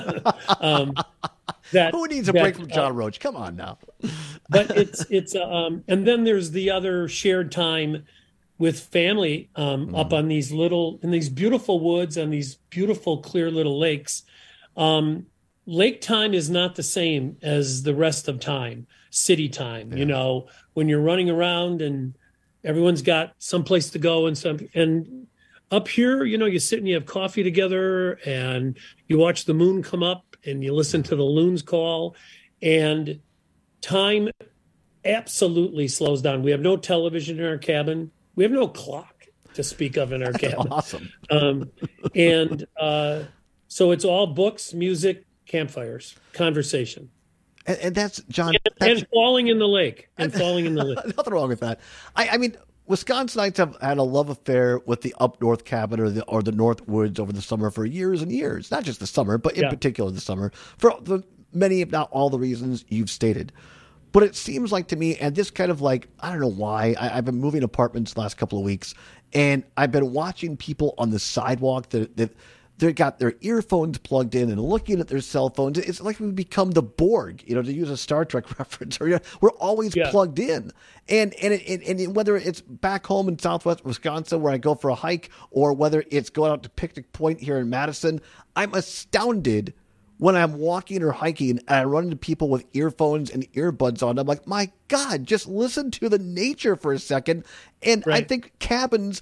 [SPEAKER 21] um, that,
[SPEAKER 13] Who needs a
[SPEAKER 21] that,
[SPEAKER 13] break from John
[SPEAKER 21] uh,
[SPEAKER 13] Roach? Come on now.
[SPEAKER 21] but it's it's uh, um, and then there's the other shared time with family um, up on these little in these beautiful woods on these beautiful clear little lakes. Um, lake time is not the same as the rest of time, city time. You know, when you're running around and everyone's got someplace to go and some and up here, you know, you sit and you have coffee together and you watch the moon come up and you listen to the loons call, and time absolutely slows down. We have no television in our cabin. We have no clock to speak of in our cabin.
[SPEAKER 13] Awesome.
[SPEAKER 21] Um, and uh, so it's all books, music, campfires, conversation.
[SPEAKER 13] And, and that's, John.
[SPEAKER 21] And,
[SPEAKER 13] that's,
[SPEAKER 21] and falling in the lake. And falling in the lake.
[SPEAKER 13] Nothing wrong with that. I, I mean, Wisconsinites have had a love affair with the up north cabin or the or the north woods over the summer for years and years. Not just the summer, but in
[SPEAKER 21] Yeah.
[SPEAKER 13] particular the summer, for the many, if not all, the reasons you've stated. But it seems like to me, and this kind of like, I don't know why, I, I've been moving apartments the last couple of weeks, and I've been watching people on the sidewalk that that they've got their earphones plugged in and looking at their cell phones. It's like we've become the Borg, you know, to use a Star Trek reference. Or, you know, we're always
[SPEAKER 21] Yeah.
[SPEAKER 13] plugged in. And and, it, and and whether it's back home in southwest Wisconsin where I go for a hike, or whether it's going out to Picnic Point here in Madison, I'm astounded when I'm walking or hiking and I run into people with earphones and earbuds on. I'm like, my God, just listen to the nature for a second. And I
[SPEAKER 21] Right.
[SPEAKER 13] think cabins,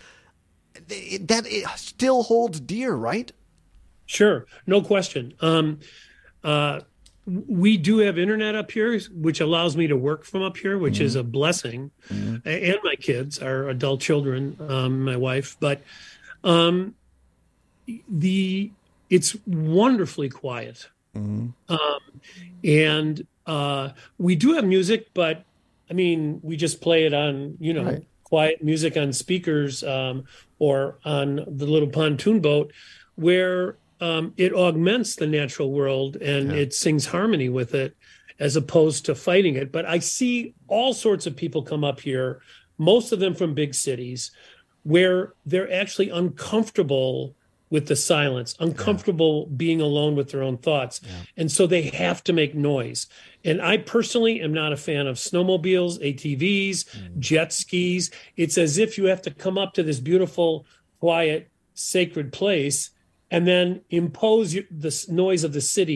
[SPEAKER 13] that it still holds dear, right?
[SPEAKER 21] Sure, no question. Um, uh, we do have internet up here, which allows me to work from up here, which is a blessing, A- and my kids, our adult children, um, my wife. But um, the it's wonderfully quiet, um, and uh, we do have music, but I mean, we just play it on, you know,
[SPEAKER 13] Right.
[SPEAKER 21] quiet music on speakers um, or on the little pontoon boat, where um, it augments the natural world and it sings harmony with it as opposed to fighting it. But I see all sorts of people come up here, most of them from big cities, where they're actually uncomfortable with the silence, uncomfortable being alone with their own thoughts. And so they have to make noise. And I personally am not a fan of snowmobiles, A T Vs, jet skis. It's as if you have to come up to this beautiful, quiet, sacred place and then impose your, the s- noise of the city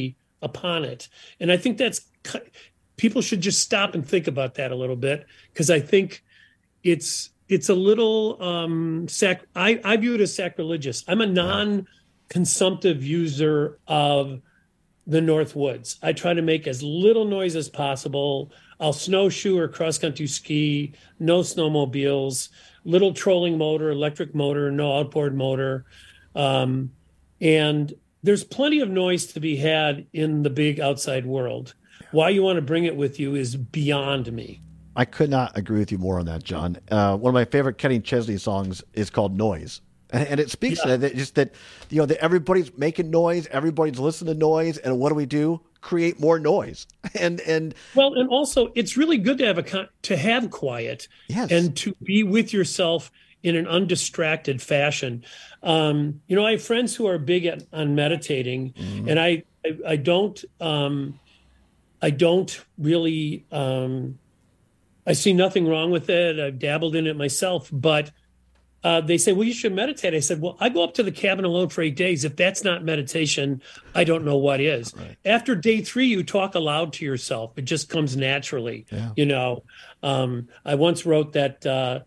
[SPEAKER 21] upon it. And I think that's, people should just stop and think about that a little bit, because I think it's it's a little um, sac. I, I view it as sacrilegious. I'm a non-consumptive user of the North Woods. I try to make as little noise as possible. I'll snowshoe or cross-country ski, no snowmobiles, little trolling motor, electric motor, no outboard motor. Um, and there's plenty of noise to be had in the big outside world. Why you want to bring it with you is beyond me.
[SPEAKER 13] I could not agree with you more on that, John. Uh, one of my favorite Kenny Chesney songs is called Noise. And, and it speaks
[SPEAKER 21] Yeah.
[SPEAKER 13] to that, just that, you know, that everybody's making noise, everybody's listening to noise, and what do we do? Create more noise. And and
[SPEAKER 21] Well, and also it's really good to have a con- to have quiet
[SPEAKER 13] Yes.
[SPEAKER 21] and to be with yourself in an undistracted fashion. Um, you know, I have friends who are big at, on meditating,
[SPEAKER 13] Mhm.
[SPEAKER 21] and I, I, I don't, um, I don't really, um, I see nothing wrong with it. I've dabbled in it myself, but uh, they say, well, you should meditate. I said, well, I go up to the cabin alone for eight days. If that's not meditation, I don't know what is. After day three, you talk aloud to yourself. It just comes naturally.
[SPEAKER 13] Yeah.
[SPEAKER 21] You know, um, I once wrote that, uh,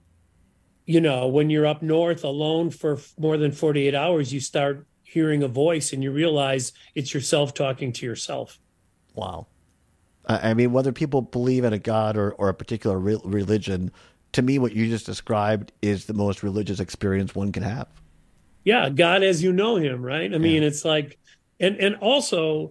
[SPEAKER 21] you know, when you're up north alone for f- more than forty-eight hours, you start hearing a voice and you realize it's yourself talking to yourself.
[SPEAKER 13] Wow. I I mean, whether people believe in a God or, or a particular re- religion, to me, what you just described is the most religious experience one can have.
[SPEAKER 21] Yeah, God as you know him, right? I mean, it's like, and and also,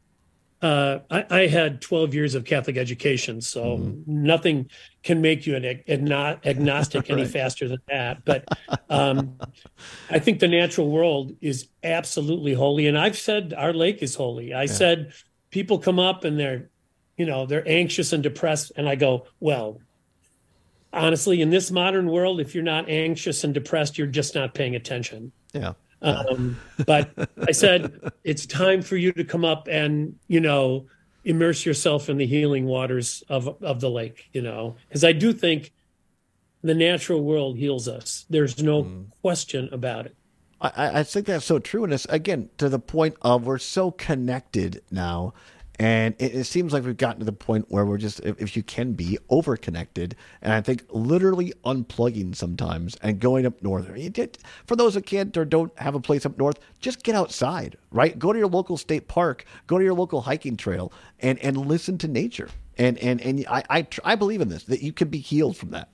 [SPEAKER 21] uh, I, I had twelve years of Catholic education, so nothing can make you an ag- agno- agnostic any
[SPEAKER 13] Right.
[SPEAKER 21] faster than that. But um, I think the natural world is absolutely holy, and I've said our lake is holy. I said people come up and they're, you know, they're anxious and depressed, and I go, well, honestly, in this modern world, if you're not anxious and depressed, you're just not paying attention.
[SPEAKER 13] Yeah.
[SPEAKER 21] Um, but I said, it's time for you to come up and, you know, immerse yourself in the healing waters of, of the lake, you know, because I do think the natural world heals us. There's no question about it.
[SPEAKER 13] I, I think that's so true. And it's, again, to the point of we're so connected now. And it, it seems like we've gotten to the point where we're just, if, if you can be, over-connected. And I think literally unplugging sometimes and going up north. You did- For those that can't or don't have a place up north, just get outside, right? Go to your local state park, go to your local hiking trail, and, and listen to nature. And and and I, I tr- I believe in this, that you can be healed from that.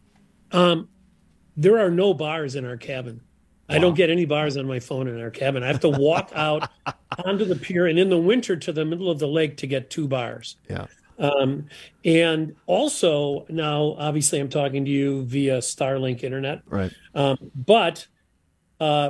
[SPEAKER 21] Um, there are no bars in our cabin. I don't get any bars on my phone in our cabin. I have to walk out onto the pier and in the winter to the middle of the lake to get two bars.
[SPEAKER 13] Yeah.
[SPEAKER 21] Um, and also now, obviously, I'm talking to you via Starlink internet.
[SPEAKER 13] Right.
[SPEAKER 21] Um, but uh,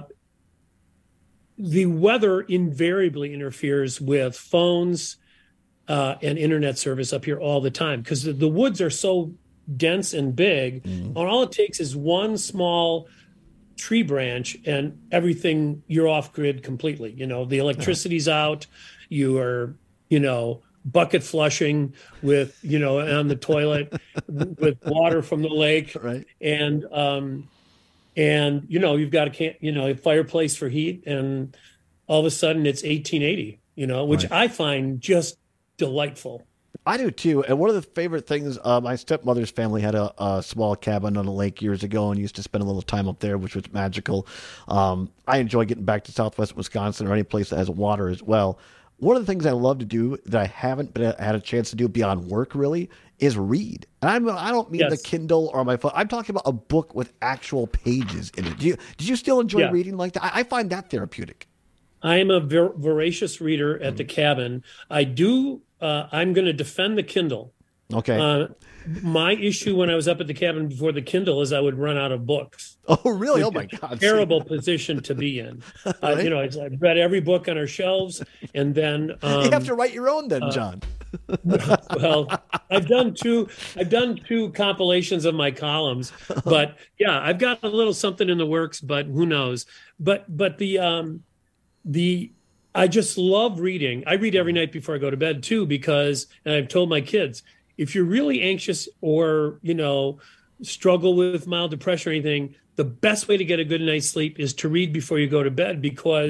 [SPEAKER 21] the weather invariably interferes with phones uh, and internet service up here all the time because the, the woods are so dense and big. And all it takes is one small tree branch and everything, you're off grid completely. You know, the electricity's out, you are, you know, bucket flushing with, you know, on the toilet with water from the lake.
[SPEAKER 13] Right.
[SPEAKER 21] And, um, and, you know, you've got a can, you know, a fireplace for heat and all of a sudden it's eighteen eighty, you know, which
[SPEAKER 13] Right.
[SPEAKER 21] I find just delightful.
[SPEAKER 13] I do too. And one of the favorite things, uh, my stepmother's family had a, a small cabin on a lake years ago and used to spend a little time up there, which was magical. Um, I enjoy getting back to Southwest Wisconsin or any place that has water as well. One of the things I love to do that I haven't been had a chance to do beyond work really is read. And I'm, I don't mean
[SPEAKER 21] Yes.
[SPEAKER 13] the Kindle or my phone. I'm talking about a book with actual pages in it. Do you, did you still enjoy
[SPEAKER 21] Yeah.
[SPEAKER 13] reading like that? I, I find that therapeutic.
[SPEAKER 21] I am a ver- voracious reader at the cabin. I do. Uh, I'm going to defend the Kindle.
[SPEAKER 13] Okay.
[SPEAKER 21] Uh, my issue when I was up at the cabin before the Kindle is I would run out of books.
[SPEAKER 13] Oh, really? Oh,
[SPEAKER 21] Which
[SPEAKER 13] my
[SPEAKER 21] is a
[SPEAKER 13] God.
[SPEAKER 21] Terrible position to be in. Uh,
[SPEAKER 13] Right?
[SPEAKER 21] you know, I, I've read every book on our shelves, and then um,
[SPEAKER 13] you have to write your own then,
[SPEAKER 21] uh,
[SPEAKER 13] John.
[SPEAKER 21] well, I've done two. I've done two compilations of my columns, but yeah, I've got a little something in the works. But who knows? But but the um, the I just love reading. I read every night before I go to bed too, because and I've told my kids, if you're really anxious or you know struggle with mild depression or anything, the best way to get a good night's sleep is to read before you go to bed, because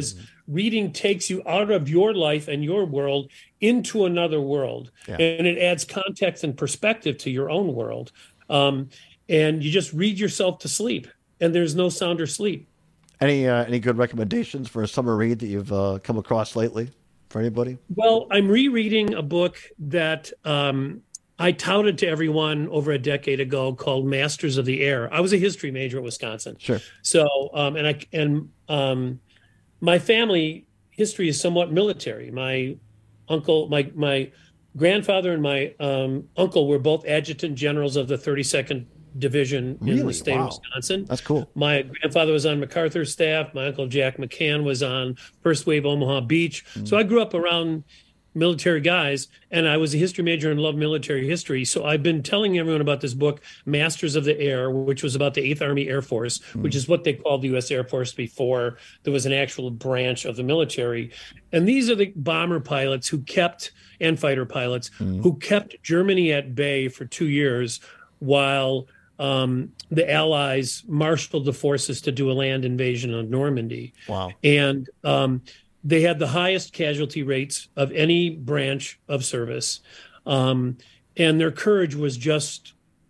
[SPEAKER 21] reading takes you out of your life and your world into another world.
[SPEAKER 13] Yeah.
[SPEAKER 21] And it adds context and perspective to your own world. Um, and you just read yourself to sleep, and there's no sounder sleep.
[SPEAKER 13] Any uh, any good recommendations for a summer read that you've uh, come across lately for anybody?
[SPEAKER 21] Well, I'm rereading a book that um, I touted to everyone over a decade ago called Masters of the Air. I was a history major at Wisconsin.
[SPEAKER 13] Sure.
[SPEAKER 21] So, um, and I and um, my family history is somewhat military. My uncle, my my grandfather, and my um, uncle were both adjutant generals of the thirty-second Division in
[SPEAKER 13] Really?
[SPEAKER 21] the state
[SPEAKER 13] Wow.
[SPEAKER 21] of Wisconsin.
[SPEAKER 13] That's cool.
[SPEAKER 21] My grandfather was on MacArthur's staff. My uncle Jack McCann was on First Wave Omaha Beach.
[SPEAKER 13] Mm.
[SPEAKER 21] So I grew up around military guys, and I was a history major and loved military history. So I've been telling everyone about this book, Masters of the Air, which was about the eighth Army Air Force,
[SPEAKER 13] Mm.
[SPEAKER 21] which is what they called the U S Air Force before there was an actual branch of the military. And these are the bomber pilots who kept, and fighter pilots,
[SPEAKER 13] Mm.
[SPEAKER 21] who kept Germany at bay for two years while um, the Allies marshaled the forces to do a land invasion on Normandy.
[SPEAKER 13] Wow.
[SPEAKER 21] And um, they had the highest casualty rates of any branch of service. Um, and their courage was just,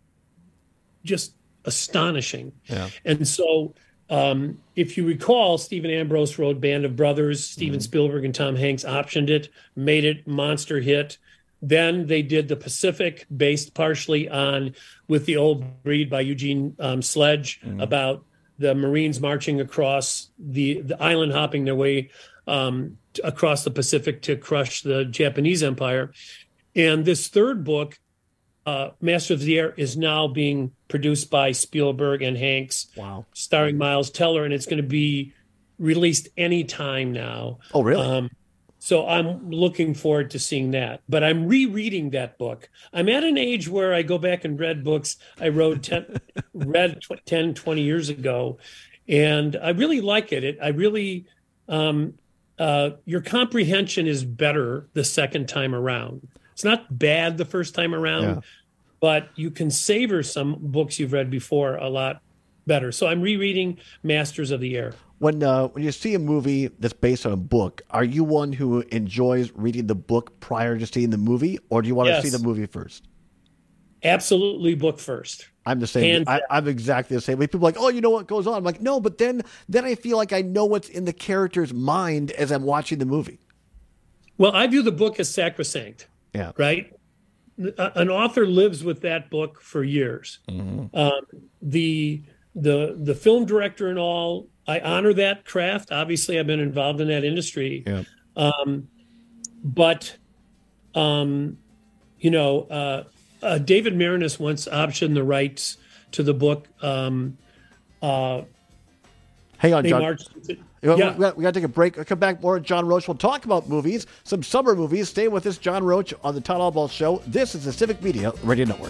[SPEAKER 21] just astonishing.
[SPEAKER 13] Yeah.
[SPEAKER 21] And so um, if you recall, Stephen Ambrose wrote Band of Brothers. Steven Spielberg and Tom Hanks optioned it, made it monster hit. Then they did The Pacific, based partially on With the Old Breed by Eugene um, Sledge,
[SPEAKER 13] Mhm.
[SPEAKER 21] about the Marines marching across the, the island, hopping their way um, t- across the Pacific to crush the Japanese Empire. And this third book, uh, Master of the Air, is now being produced by Spielberg and Hanks,
[SPEAKER 13] Wow.
[SPEAKER 21] starring Miles Teller, and it's going to be released any time now.
[SPEAKER 13] Oh, really?
[SPEAKER 21] Um, so I'm looking forward to seeing that. But I'm rereading that book. I'm at an age where I go back and read books I wrote ten, read tw- ten, twenty years ago, and I really like it. It I really, um, uh, your comprehension is better the second time around. It's not bad the first time around,
[SPEAKER 13] Yeah.
[SPEAKER 21] but you can savor some books you've read before a lot better. So I'm rereading Masters of the Air.
[SPEAKER 13] When uh, when you see a movie that's based on a book, are you one who enjoys reading the book prior to seeing the movie, or do you want
[SPEAKER 21] Yes.
[SPEAKER 13] to see the movie first?
[SPEAKER 21] Absolutely book first.
[SPEAKER 13] I'm the same.
[SPEAKER 21] Hands
[SPEAKER 13] I, I'm exactly the same way. People are like, oh, you know what goes on? I'm like, no, but then then I feel like I know what's in the character's mind as I'm watching the movie.
[SPEAKER 21] Well, I view the book as sacrosanct,
[SPEAKER 13] Yeah.
[SPEAKER 21] right? A- An author lives with that book for years.
[SPEAKER 13] Mm-hmm.
[SPEAKER 21] Um, the the the film director and all, I honor that craft. Obviously, I've been involved in that industry.
[SPEAKER 13] Yeah.
[SPEAKER 21] Um, but, um, you know, uh, uh, David Marinus once optioned the rights to the book. Um, uh,
[SPEAKER 13] Hang on,
[SPEAKER 21] they
[SPEAKER 13] John.
[SPEAKER 21] marched-
[SPEAKER 13] You know,
[SPEAKER 21] Yeah.
[SPEAKER 13] We got, we got to take a break. We'll come back more. John Roach will talk about movies, some summer movies. Stay with us, John Roach, on the Todd Albaugh Show. This is the Civic Media Radio Network.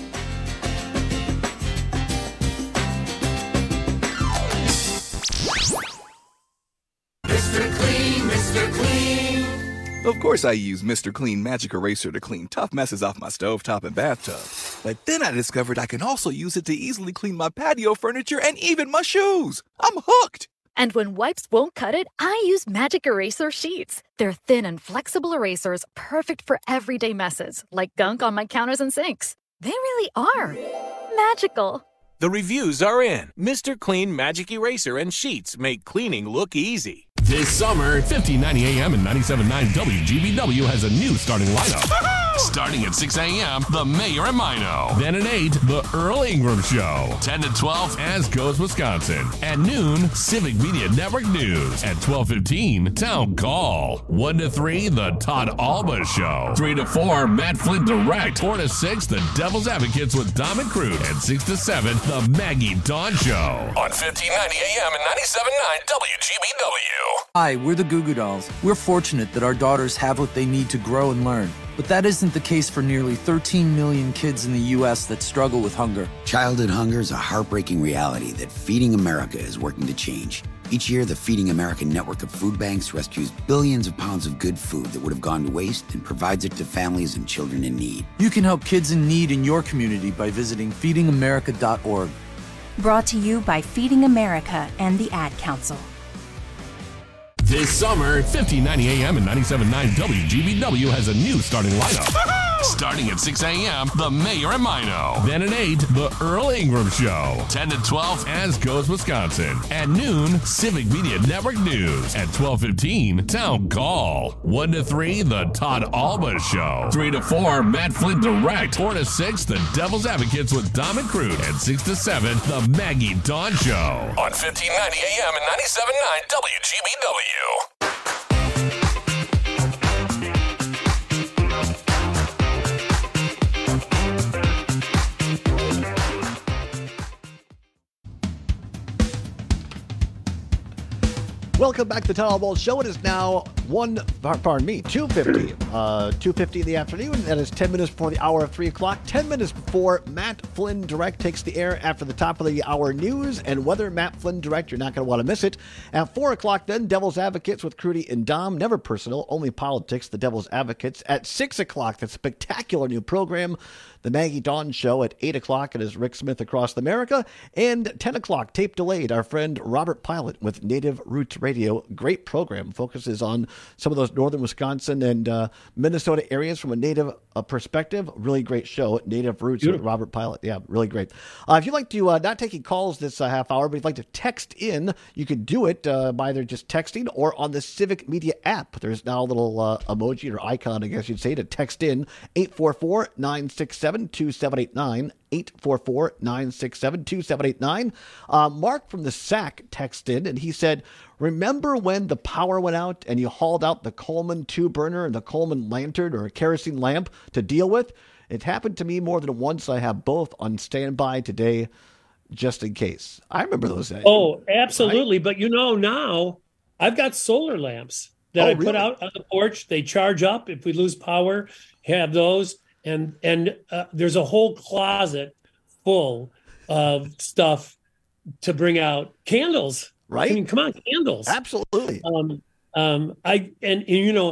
[SPEAKER 18] Mister Clean, Mister Clean.
[SPEAKER 5] Of course I use Mister Clean Magic Eraser to clean tough messes off my stovetop and bathtub. But then I discovered I can also use it to easily clean my patio furniture and even my shoes. I'm hooked.
[SPEAKER 22] And when wipes won't cut it, I use Magic Eraser Sheets. They're thin and flexible erasers, perfect for everyday messes, like gunk on my counters and sinks. They really are magical.
[SPEAKER 23] The reviews are in. Mister Clean Magic Eraser and Sheets make cleaning look easy.
[SPEAKER 8] This summer, fifteen ninety A M and ninety-seven point nine W G B W has a new starting lineup. Starting at six A M, The Mayor and Mino. Then at eight, The Earl Ingram Show. ten to twelve, As Goes Wisconsin. At noon, Civic Media Network News. At twelve fifteen, Town Call. one to three, The Todd Albaugh Show. three to four, Matt Flint Direct. four to six, The Devil's Advocates with Dom and Cruz. And six to seven, The Maggie Dawn Show. On fifteen ninety A M and ninety-seven point nine W G B W.
[SPEAKER 24] Hi, we're the Goo Goo Dolls. We're fortunate that our daughters have what they need to grow and learn. But that isn't the case for nearly thirteen million kids in the U S that struggle with hunger.
[SPEAKER 25] Childhood hunger is a heartbreaking reality that Feeding America is working to change. Each year, the Feeding America network of food banks rescues billions of pounds of good food that would have gone to waste and provides it to families and children in need.
[SPEAKER 24] You can help kids in need in your community by visiting feeding america dot org.
[SPEAKER 26] Brought to you by Feeding America and the Ad Council.
[SPEAKER 8] This summer, fifteen ninety A M and ninety-seven point nine W G B W has a new starting lineup. Starting at six a.m., The Mayor and Mino. Then at eight, The Earl Ingram Show. ten to twelve, As Goes Wisconsin. At noon, Civic Media Network News. At twelve fifteen, Town Call. one to three, The Todd Alba Show. three to four, Matt Flynn Direct. four to six, The Devil's Advocates with Dom and Crute. And six to seven, The Maggie Dawn Show. On fifteen ninety A M and ninety-seven point nine W G B W.
[SPEAKER 13] Welcome back to the Todd Ball Show. It is now one, pardon me, two fifty. Uh, two fifty in the afternoon. That is ten minutes before the hour of three o'clock. ten minutes before Matt Flynn Direct takes the air after the top of the hour news and weather. Matt Flynn Direct, you're not going to want to miss it. At four o'clock then, Devil's Advocates with Crudy and Dom. Never personal, only politics, the Devil's Advocates. At six o'clock, that spectacular new program, The Maggie Dawn Show. At eight o'clock, it is Rick Smith Across America. And ten o'clock, tape delayed, our friend Robert Pilot with Native Roots Radio. Great program. Focuses on some of those northern Wisconsin and uh, Minnesota areas from a Native uh, perspective. Really great show, Native Roots Beautiful. With Robert Pilot. Yeah, really great. Uh, if you'd like to, uh, not taking calls this uh, half hour, but if you'd like to text in, you could do it uh, by either just texting or on the Civic Media app. There's now a little uh, emoji or icon, I guess you'd say, to text in eight four four, nine six seven, two seven eight nine. eight four four, nine six seven, two seven eight nine. Uh, Mark from the S A C texted in, and he said, remember when the power went out and you hauled out the Coleman two-burner and the Coleman lantern or a kerosene lamp to deal with? It happened to me more than once. I have both on standby today just in case. I remember those days.
[SPEAKER 21] Oh, absolutely. Right? But you know, now I've got solar lamps that
[SPEAKER 13] oh,
[SPEAKER 21] I put
[SPEAKER 13] really?
[SPEAKER 21] out on the porch. They charge up if we lose power, have those. And and uh, there's a whole closet full of stuff to bring out. Candles,
[SPEAKER 13] right?
[SPEAKER 21] I mean, come on, candles.
[SPEAKER 13] Absolutely.
[SPEAKER 21] Um, um, I and, and you know,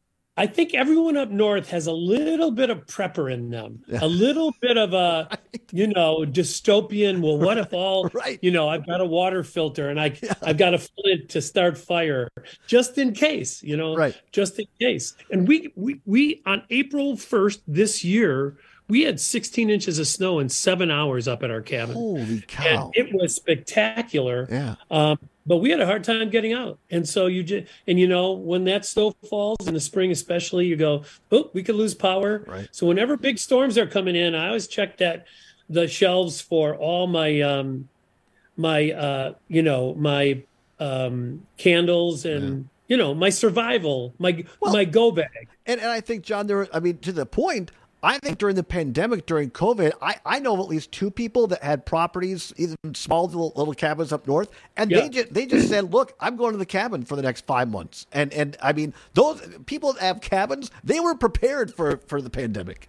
[SPEAKER 21] I think everyone up north has a little bit of prepper in them, yeah. a little bit of a, you know, dystopian. Well, what if all,
[SPEAKER 13] right.
[SPEAKER 21] you know, I've got a water filter and I, yeah. I've got a flint to start fire just in case, you know,
[SPEAKER 13] right.
[SPEAKER 21] just in case. And we, we, we on April first this year, we had sixteen inches of snow in seven hours up at our cabin.
[SPEAKER 13] Holy cow.
[SPEAKER 21] And it was spectacular.
[SPEAKER 13] Yeah.
[SPEAKER 21] Um, but we had a hard time getting out. And so you just, and you know, when that snow falls in the spring, especially, you go, oh, we could lose power.
[SPEAKER 13] Right.
[SPEAKER 21] So whenever big storms are coming in, I always check that the shelves for all my, um, my, uh, you know, my, um, candles and, yeah. you know, my survival, my, well, my go bag.
[SPEAKER 13] And, and I think, John, there, I mean, to the point, I think during the pandemic, during COVID, I, I know of at least two people that had properties, even small little, little cabins up north, and yeah. they just they just said, "Look, I'm going to the cabin for the next five months." And and I mean, those people that have cabins, they were prepared for, for the pandemic.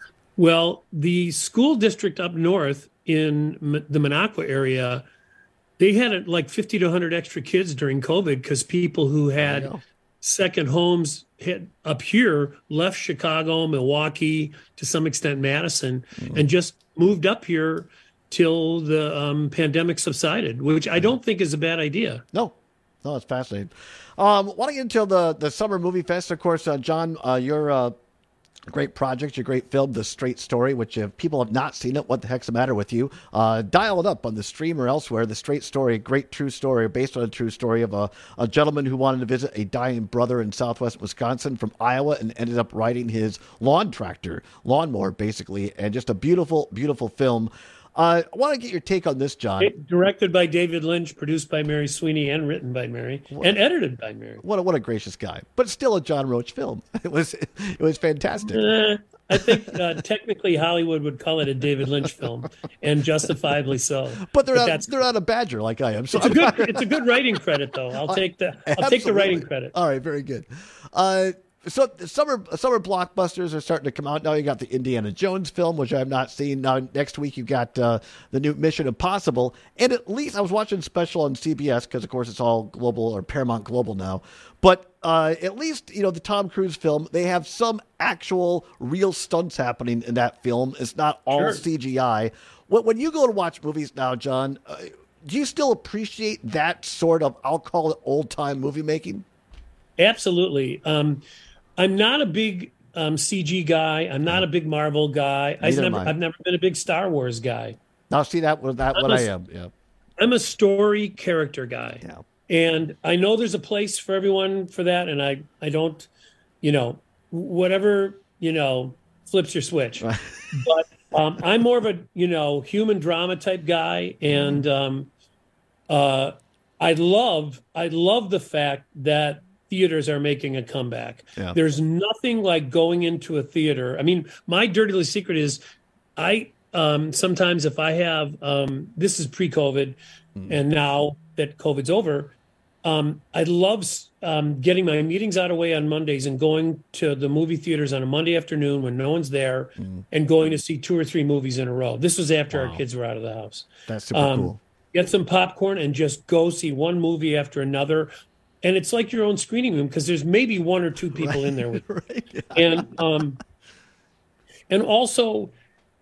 [SPEAKER 21] Well, the school district up north in M- the Minocqua area, they had like fifty to one hundred extra kids during COVID because people who had second homes hit up here left Chicago, Milwaukee, to some extent Madison, mm-hmm. and just moved up here till the um, pandemic subsided, which I don't think is a bad idea.
[SPEAKER 13] No, no, it's fascinating. Um, want to get into the, the Summer Movie Fest, of course, uh, John, uh, you're uh, great project, your great film, The Straight Story, which if people have not seen it, what the heck's the matter with you? Uh, dial it up on the stream or elsewhere. The Straight Story, great true story, based on a true story of a, a gentleman who wanted to visit a dying brother in southwest Wisconsin from Iowa and ended up riding his lawn tractor, lawnmower, basically, and just a beautiful, beautiful film. Uh, I want to get your take on this, John.
[SPEAKER 21] Directed by David Lynch, produced by Mary Sweeney, and written by Mary, what, and edited by Mary.
[SPEAKER 13] What a, what a gracious guy! But still a John Roach film. It was it was fantastic.
[SPEAKER 21] Uh, I think uh, technically Hollywood would call it a David Lynch film, and justifiably so.
[SPEAKER 13] But they're but not that's, they're not a badger like I am. So
[SPEAKER 21] it's a good it's a good writing credit though. I'll take the I'll Absolutely. take the writing credit.
[SPEAKER 13] All right, very good. Uh, So the summer summer blockbusters are starting to come out now. You got the Indiana Jones film, which I have not seen. Now next week you got uh, the new Mission Impossible, and at least I was watching special on C B S because of course it's all global or Paramount Global now. But uh, at least you know the Tom Cruise film, they have some actual real stunts happening in that film. It's not all sure. C G I. When, when you go to watch movies now, John, uh, do you still appreciate that sort of, I'll call it old time movie making?
[SPEAKER 21] Absolutely. Um, I'm not a big um, C G guy. I'm not a big Marvel guy. I've
[SPEAKER 13] Neither am
[SPEAKER 21] never,
[SPEAKER 13] I.
[SPEAKER 21] I've never been a big Star Wars guy.
[SPEAKER 13] Now, see, that was that
[SPEAKER 21] I'm
[SPEAKER 13] what
[SPEAKER 21] a-
[SPEAKER 13] I am. Yeah.
[SPEAKER 21] I'm a story character guy.
[SPEAKER 13] Yeah.
[SPEAKER 21] And I know there's a place for everyone for that. And I, I don't, you know, whatever, you know, flips your switch. But um, I'm more of a, you know, human drama type guy. And um, uh, I love, I love the fact that theaters are making a comeback.
[SPEAKER 13] Yeah.
[SPEAKER 21] There's nothing like going into a theater. I mean, my dirty little secret is I, um, sometimes if I have, um, this is pre-COVID and now that COVID's over, um, I love um, getting my meetings out of the way on Mondays and going to the movie theaters on a Monday afternoon when no one's there and going to see two or three movies in a row. This was after
[SPEAKER 13] Wow.
[SPEAKER 21] our kids were out of the house.
[SPEAKER 13] That's super
[SPEAKER 21] Um,
[SPEAKER 13] cool.
[SPEAKER 21] Get some popcorn and just go see one movie after another. And it's like your own screening room because there's maybe one or two people in there with you. And um, and also,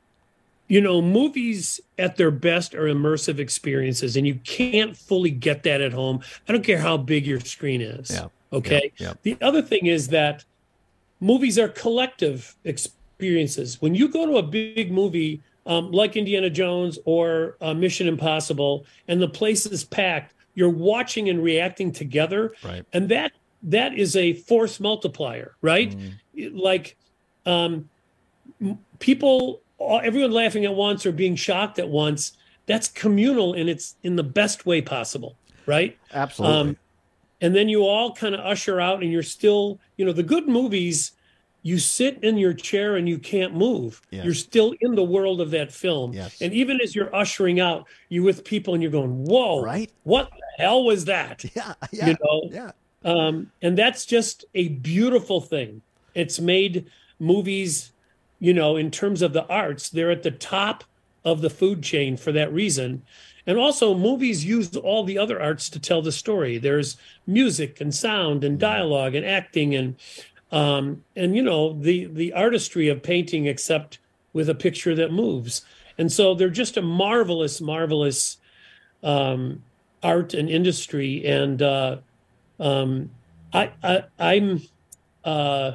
[SPEAKER 21] you know, movies at their best are immersive experiences, and you can't fully get that at home. I don't care how big your screen is.
[SPEAKER 13] Yeah.
[SPEAKER 21] Okay.
[SPEAKER 13] Yeah. Yeah.
[SPEAKER 21] The other thing is that movies are collective experiences. When you go to a big movie um, like Indiana Jones or uh, Mission Impossible, and the place is packed, you're watching and reacting together,
[SPEAKER 13] Right.
[SPEAKER 21] and that that is a force multiplier, right? Like um, m- people, all- everyone laughing at once or being shocked at once. That's communal, and it's in the best way possible, right?
[SPEAKER 13] Absolutely.
[SPEAKER 21] and then you all kind of usher out, and you're still, you know, the good movies, you sit in your chair and you can't move.
[SPEAKER 13] Yes.
[SPEAKER 21] You're still in the world of that film.
[SPEAKER 13] Yes.
[SPEAKER 21] And even as you're ushering out, you're with people and you're going, whoa,
[SPEAKER 13] Right.
[SPEAKER 21] what the hell was that?
[SPEAKER 13] Yeah. Yeah.
[SPEAKER 21] You know?
[SPEAKER 13] Yeah.
[SPEAKER 21] Um, and that's just a beautiful thing. It's made movies, you know, in terms of the arts, they're at the top of the food chain for that reason. And also, movies use all the other arts to tell the story. There's music and sound and dialogue and acting and um, and you know the the artistry of painting, except with a picture that moves. And so they're just a marvelous, marvelous um, art and industry. And uh, um, I, I I'm uh,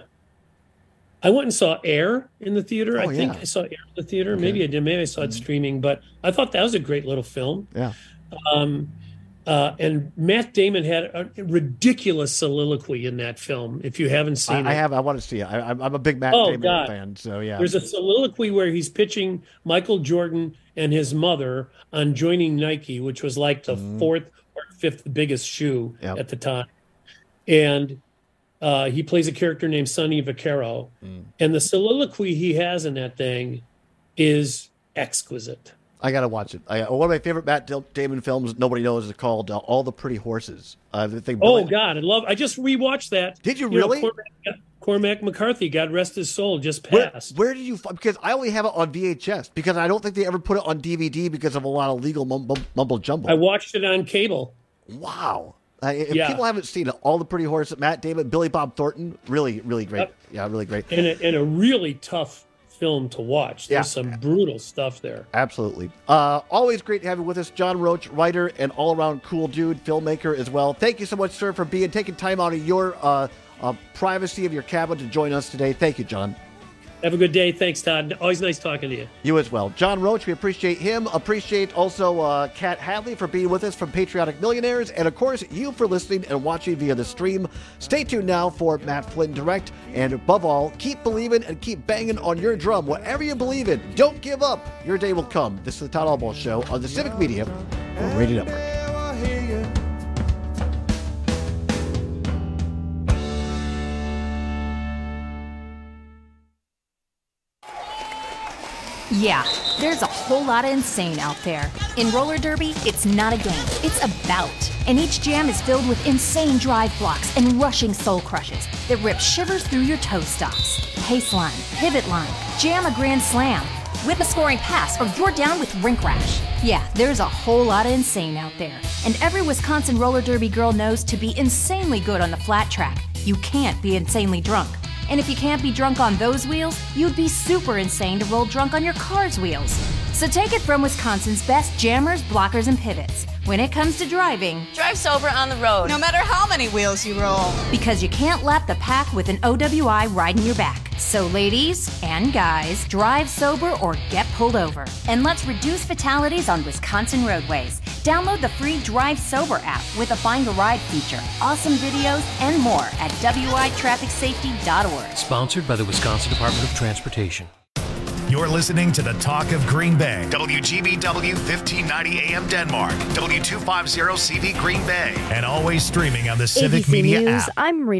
[SPEAKER 21] I went and saw Air in the theater.
[SPEAKER 13] Oh,
[SPEAKER 21] I think
[SPEAKER 13] yeah.
[SPEAKER 21] I saw Air in the theater.
[SPEAKER 13] Okay.
[SPEAKER 21] Maybe I did. Maybe I saw it streaming. But I thought that was a great little film.
[SPEAKER 13] Yeah.
[SPEAKER 21] Um, uh, and Matt Damon had a ridiculous soliloquy in that film. If you haven't seen it,
[SPEAKER 13] I, I have. I want to see it. I, I'm I'm a big Matt
[SPEAKER 21] Oh,
[SPEAKER 13] Damon
[SPEAKER 21] God.
[SPEAKER 13] fan. So yeah.
[SPEAKER 21] There's a soliloquy where he's pitching Michael Jordan and his mother on joining Nike, which was like the fourth or fifth biggest shoe
[SPEAKER 13] Yep.
[SPEAKER 21] at the time. And uh, he plays a character named Sonny Vaccaro. And the soliloquy he has in that thing is exquisite.
[SPEAKER 13] I gotta watch it. I, one of my favorite Matt Dil- Damon films, nobody knows, is called uh, All the Pretty Horses. Uh, the thing.
[SPEAKER 21] Oh God, I love. I just rewatched that.
[SPEAKER 13] Did you
[SPEAKER 21] know,
[SPEAKER 13] really?
[SPEAKER 21] Cormac, Cormac McCarthy, God rest his soul, just
[SPEAKER 13] Where,
[SPEAKER 21] passed.
[SPEAKER 13] where did you? fi- Because I only have it on V H S. Because I don't think they ever put it on D V D because of a lot of legal mumble, mumble jumble.
[SPEAKER 21] I watched it on cable.
[SPEAKER 13] Wow. Uh, if
[SPEAKER 21] Yeah.
[SPEAKER 13] people haven't seen it, All the Pretty Horses, Matt Damon, Billy Bob Thornton, really, really great.
[SPEAKER 21] Yep.
[SPEAKER 13] Yeah, really great.
[SPEAKER 21] And a, and a really tough film to watch. There's
[SPEAKER 13] Yeah.
[SPEAKER 21] some brutal stuff there.
[SPEAKER 13] Absolutely. Uh, always great to have you with us, John Roach, writer and all-around cool dude, filmmaker as well. Thank you so much, sir, for being taking time out of your uh, uh, privacy of your cabin to join us today. Thank you, John.
[SPEAKER 21] Have a good day. Thanks, Todd. Always nice talking to you.
[SPEAKER 13] You as well. John Roach, we appreciate him. Appreciate also uh, Kat Hadley for being with us from Patriotic Millionaires. And, of course, you for listening and watching via the stream. Stay tuned now for Matt Flynn Direct. And, above all, keep believing and keep banging on your drum. Whatever you believe in, don't give up. Your day will come. This is the Todd Albaugh Show on the Civic Media Radio Network.
[SPEAKER 4] Yeah, there's a whole lot of insane out there. In roller derby, it's not a game, it's a bout. And each jam is filled with insane drive blocks and rushing soul crushes that rip shivers through your toe stops. Pace line, pivot line, jam a grand slam, whip a scoring pass, or you're down with rink rash. Yeah, there's a whole lot of insane out there. And every Wisconsin roller derby girl knows to be insanely good on the flat track, you can't be insanely drunk. And if you can't be drunk on those wheels, you'd be super insane to roll drunk on your car's wheels. So take it from Wisconsin's best jammers, blockers, and pivots. When it comes to driving,
[SPEAKER 7] drive sober on the road, no matter how many wheels you roll.
[SPEAKER 4] Because you can't lap the pack with an O W I riding your back. So ladies and guys, drive sober or get pulled over. And let's reduce fatalities on Wisconsin roadways. Download the free Drive Sober app with a Find a Ride feature, awesome videos, and more at W I traffic safety dot org.
[SPEAKER 9] Sponsored by the Wisconsin Department of Transportation.
[SPEAKER 1] You're listening to the Talk of Green Bay. W G B W fifteen ninety A M Denmark. W two fifty C V Green Bay. And always streaming on the Civic
[SPEAKER 10] A B C
[SPEAKER 1] Media
[SPEAKER 10] News,
[SPEAKER 1] app.
[SPEAKER 10] I'm Rena.